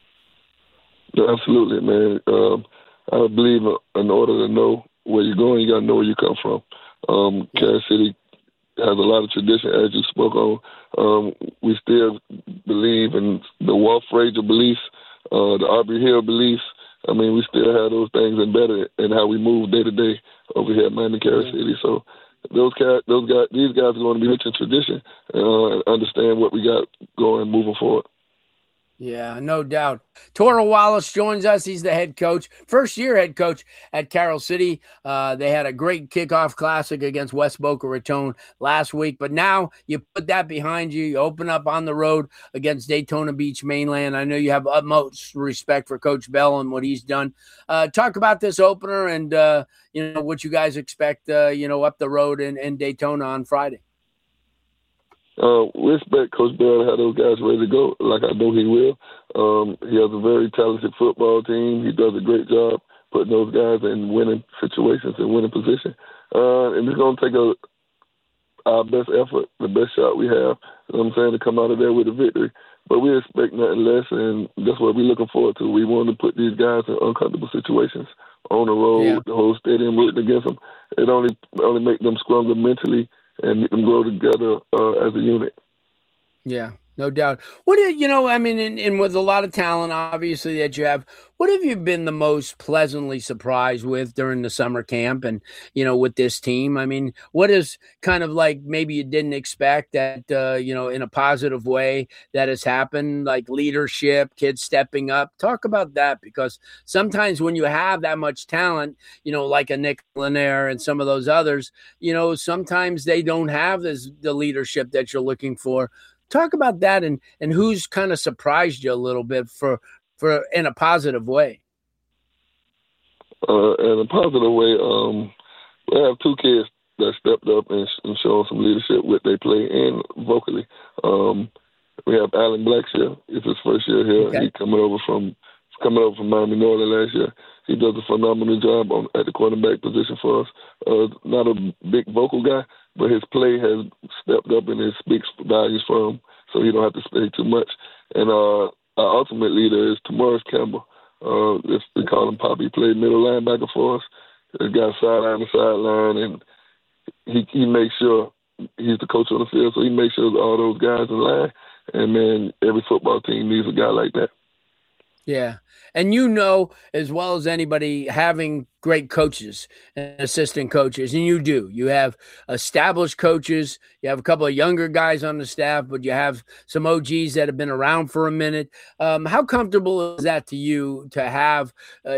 Absolutely, man. I believe in order to know where you're going, you got to know where you come from. Kansas City has a lot of tradition, as you spoke on. We still believe in the Walt Frazier beliefs, the Aubrey Hill beliefs. I mean, we still have those things embedded in how we move day to day over here at Miami Kansas City. So these guys are going to be rich in tradition and understand what we got going moving forward. Yeah, no doubt. Toro Wallace joins us. He's the head coach, first-year head coach at Carol City. They had a great kickoff classic against West Boca Raton last week, but now you put that behind you. You open up on the road against Daytona Beach Mainland. I know you have utmost respect for Coach Bell and what he's done. Talk about this opener and what you guys expect. Up the road in Daytona on Friday. We expect Coach Bell to have those guys ready to go, like I know he will. He has a very talented football team. He does a great job putting those guys in winning situations and winning position. And it's going to take our best effort, the best shot we have, to come out of there with a victory. But we expect nothing less, and that's what we're looking forward to. We want to put these guys in uncomfortable situations on the road, the whole stadium rooting against them. It only make them stronger mentally and make them grow together as a unit. Yeah, No doubt. What do I mean, and with a lot of talent, obviously, that you have, what have you been the most pleasantly surprised with during the summer camp and, with this team? I mean, what is kind of like maybe you didn't expect that, in a positive way that has happened, like leadership, kids stepping up? Talk about that, because sometimes when you have that much talent, like a Nick Lanier and some of those others, sometimes they don't have the leadership that you're looking for. Talk about that and who's kind of surprised you a little bit for in a positive way. In a positive way, we have two kids that stepped up and shown some leadership with their play and vocally. We have Alan Blackshear. It's his first year here. Okay. He's coming over from Miami Northern last year. He does a phenomenal job at the quarterback position for us. Not a big vocal guy, but his play has stepped up and it speaks values for him, so he don't have to say too much. And our ultimate leader is Tamaris Campbell. We call him Poppy. He played middle linebacker for us. He got sideline to sideline, and he makes sure he's the coach on the field, so he makes sure all those guys in line. And, man, every football team needs a guy like that. Yeah. And as well as anybody, having great coaches and assistant coaches, and you do. You have established coaches. You have a couple of younger guys on the staff, but you have some OGs that have been around for a minute. How comfortable is that to you to have,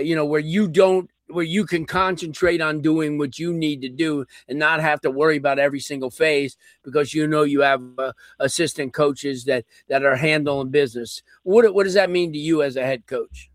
where you can concentrate on doing what you need to do and not have to worry about every single phase, because you have assistant coaches that are handling business? What does that mean to you as a head coach?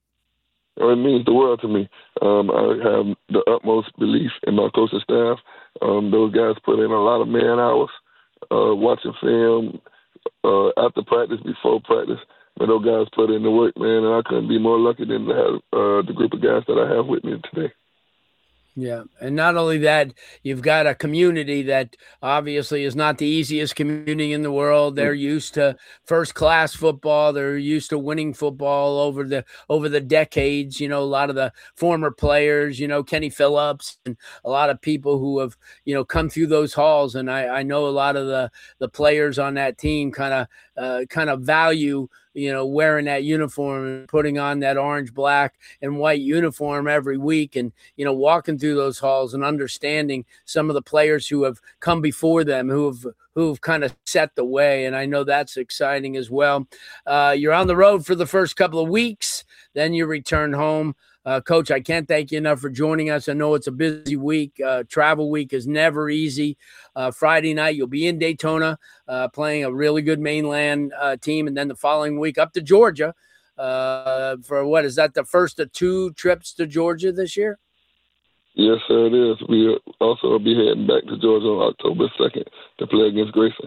It means the world to me. I have the utmost belief in my coaching staff. Those guys put in a lot of man hours, watching film after practice, before practice. But those guys put in the work, man, and I couldn't be more lucky than to have the group of guys that I have with me today. Yeah, and not only that, you've got a community that obviously is not the easiest community in the world. They're used to first-class football. They're used to winning football over the decades. A lot of the former players, Kenny Phillips, and a lot of people who have, come through those halls. And I know a lot of the players on that team kind of value wearing that uniform and putting on that orange, black, and white uniform every week, and, walking through those halls and understanding some of the players who have come before them, who've kind of set the way. And I know that's exciting as well. You're on the road for the first couple of weeks, then you return home. Coach, I can't thank you enough for joining us. I know it's a busy week. Travel week is never easy. Friday night, you'll be in Daytona playing a really good mainland team, and then the following week up to Georgia for what is that, the first of 2 trips to Georgia this year? Yes, sir, it is. We also will be heading back to Georgia on October 2nd to play against Grayson.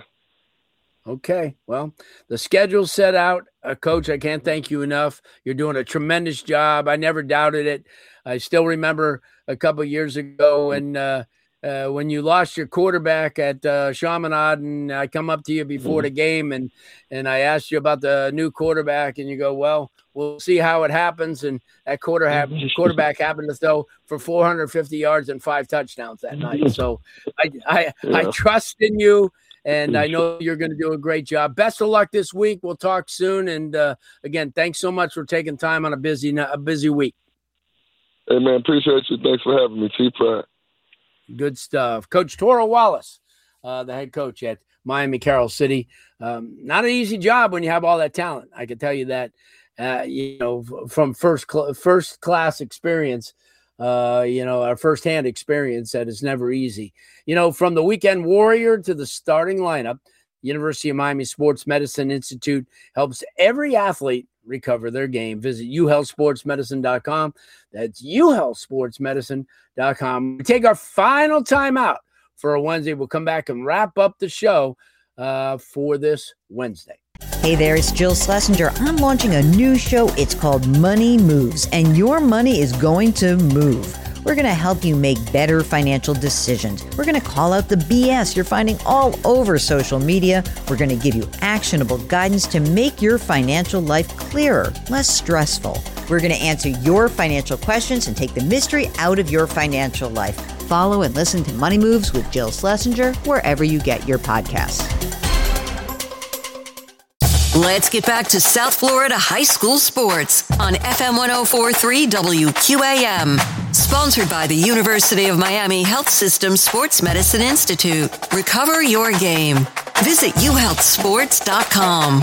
Okay, well, the schedule's set out. Coach, I can't thank you enough. You're doing a tremendous job. I never doubted it. I still remember a couple of years ago when you lost your quarterback at Chaminade, and I come up to you before the game and I asked you about the new quarterback, and you go, well, we'll see how it happens. And that quarterback happened to throw for 450 yards and 5 touchdowns that night. So I trust in you. And I know you're going to do a great job. Best of luck this week. We'll talk soon. And again, thanks so much for taking time on a busy week. Hey, man, appreciate you. Thanks for having me. Chief Pride. Good stuff. Coach Toro Wallace, the head coach at Miami Carol City. Not an easy job when you have all that talent. I can tell you that, from first class experience. Our firsthand experience that is never easy. From the weekend warrior to the starting lineup, University of Miami Sports Medicine Institute helps every athlete recover their game. Visit uhealthsportsmedicine.com. That's uhealthsportsmedicine.com. We take our final time out for a Wednesday. We'll come back and wrap up the show for this Wednesday. Hey there, it's Jill Schlesinger. I'm launching a new show. It's called Money Moves, and your money is going to move. We're going to help you make better financial decisions. We're going to call out the BS you're finding all over social media. We're going to give you actionable guidance to make your financial life clearer, less stressful. We're going to answer your financial questions and take the mystery out of your financial life. Follow and listen to Money Moves with Jill Schlesinger wherever you get your podcasts. Let's get back to South Florida high school sports on FM 104.3 WQAM. Sponsored by the University of Miami Health System Sports Medicine Institute. Recover your game. Visit uhealthsports.com.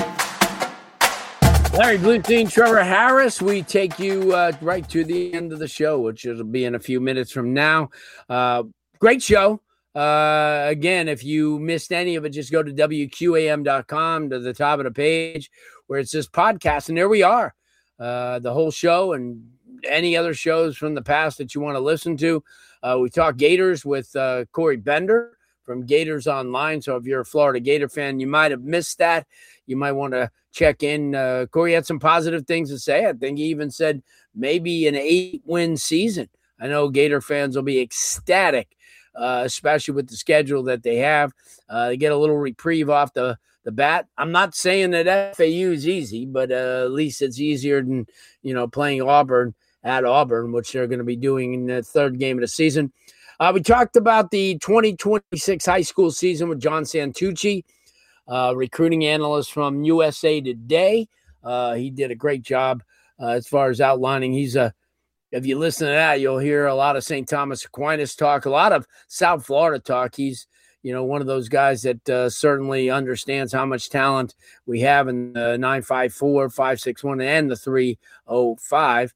Larry Bluestein, Trevor Harris, we take you right to the end of the show, which will be in a few minutes from now. Great show. Again, if you missed any of it, just go to WQAM.com to the top of the page where it says podcast. And there we are, the whole show and any other shows from the past that you want to listen to. We talk Gators with Corey Bender from Gators Online. So if you're a Florida Gator fan, you might have missed that. You might want to check in. Corey had some positive things to say. I think he even said maybe an 8-win season. I know Gator fans will be ecstatic, especially with the schedule that they have. They get a little reprieve off the bat. I'm not saying that FAU is easy, but at least it's easier than, playing Auburn at Auburn, which they're going to be doing in the third game of the season. We talked about the 2026 high school season with John Santucci, recruiting analyst from USA Today. He did a great job as far as outlining. If you listen to that, you'll hear a lot of St. Thomas Aquinas talk, a lot of South Florida talk. He's, one of those guys that certainly understands how much talent we have in the 954, 561, and the 305.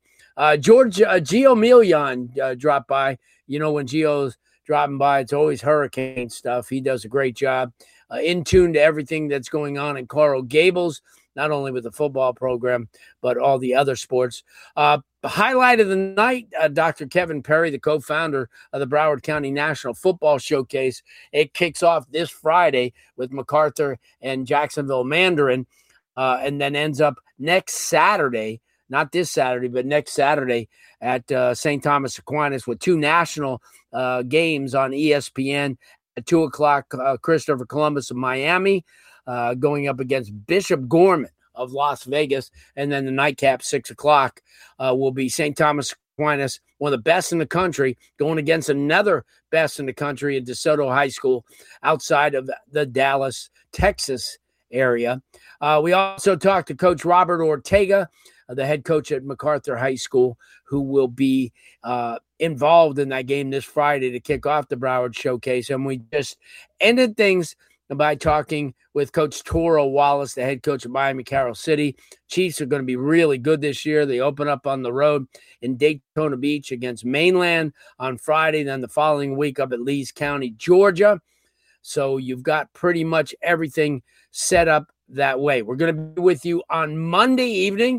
Gio Milian dropped by. When Gio's dropping by, it's always hurricane stuff. He does a great job. In tune to everything that's going on in Coral Gables, not only with the football program, but all the other sports. The highlight of the night, Dr. Kevin Perry, the co-founder of the Broward County National Football Showcase. It kicks off this Friday with MacArthur and Jacksonville Mandarin, and then ends up next Saturday, not this Saturday, but next Saturday at St. Thomas Aquinas with two national games on ESPN. At 2 o'clock, Christopher Columbus of Miami going up against Bishop Gorman of Las Vegas. And then the nightcap, 6 o'clock, will be St. Thomas Aquinas, one of the best in the country, going against another best in the country at DeSoto High School outside of the Dallas, Texas area. We also talked to Coach Robert Ortega, the head coach at MacArthur High School, who will be involved in that game this Friday to kick off the Broward Showcase. And we just ended things by talking with Coach Toro Wallace, the head coach of Miami Carroll City. Chiefs are going to be really good this year. They open up on the road in Daytona Beach against Mainland on Friday, then the following week up at Lees County, Georgia. So you've got pretty much everything set up that way. We're going to be with you on Monday evening.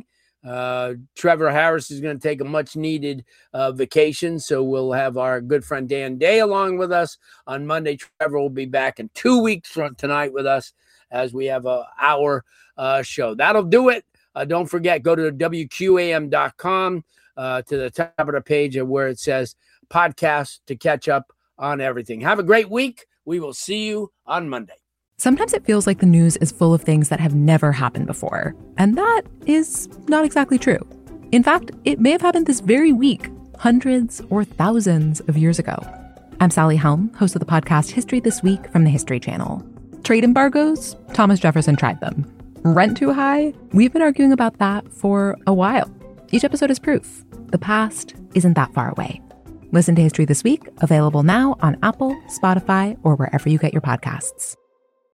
Trevor Harris is going to take a much-needed vacation, so we'll have our good friend Dan Day along with us on Monday. Trevor will be back in 2 weeks from tonight with us as we have an hour show. That'll do it. Don't forget, go to WQAM.com to the top of the page where it says podcast to catch up on everything. Have a great week. We will see you on Monday. Sometimes it feels like the news is full of things that have never happened before, and that is not exactly true. In fact, it may have happened this very week, hundreds or thousands of years ago. I'm Sally Helm, host of the podcast History This Week from the History Channel. Trade embargoes? Thomas Jefferson tried them. Rent too high? We've been arguing about that for a while. Each episode is proof. The past isn't that far away. Listen to History This Week, available now on Apple, Spotify, or wherever you get your podcasts.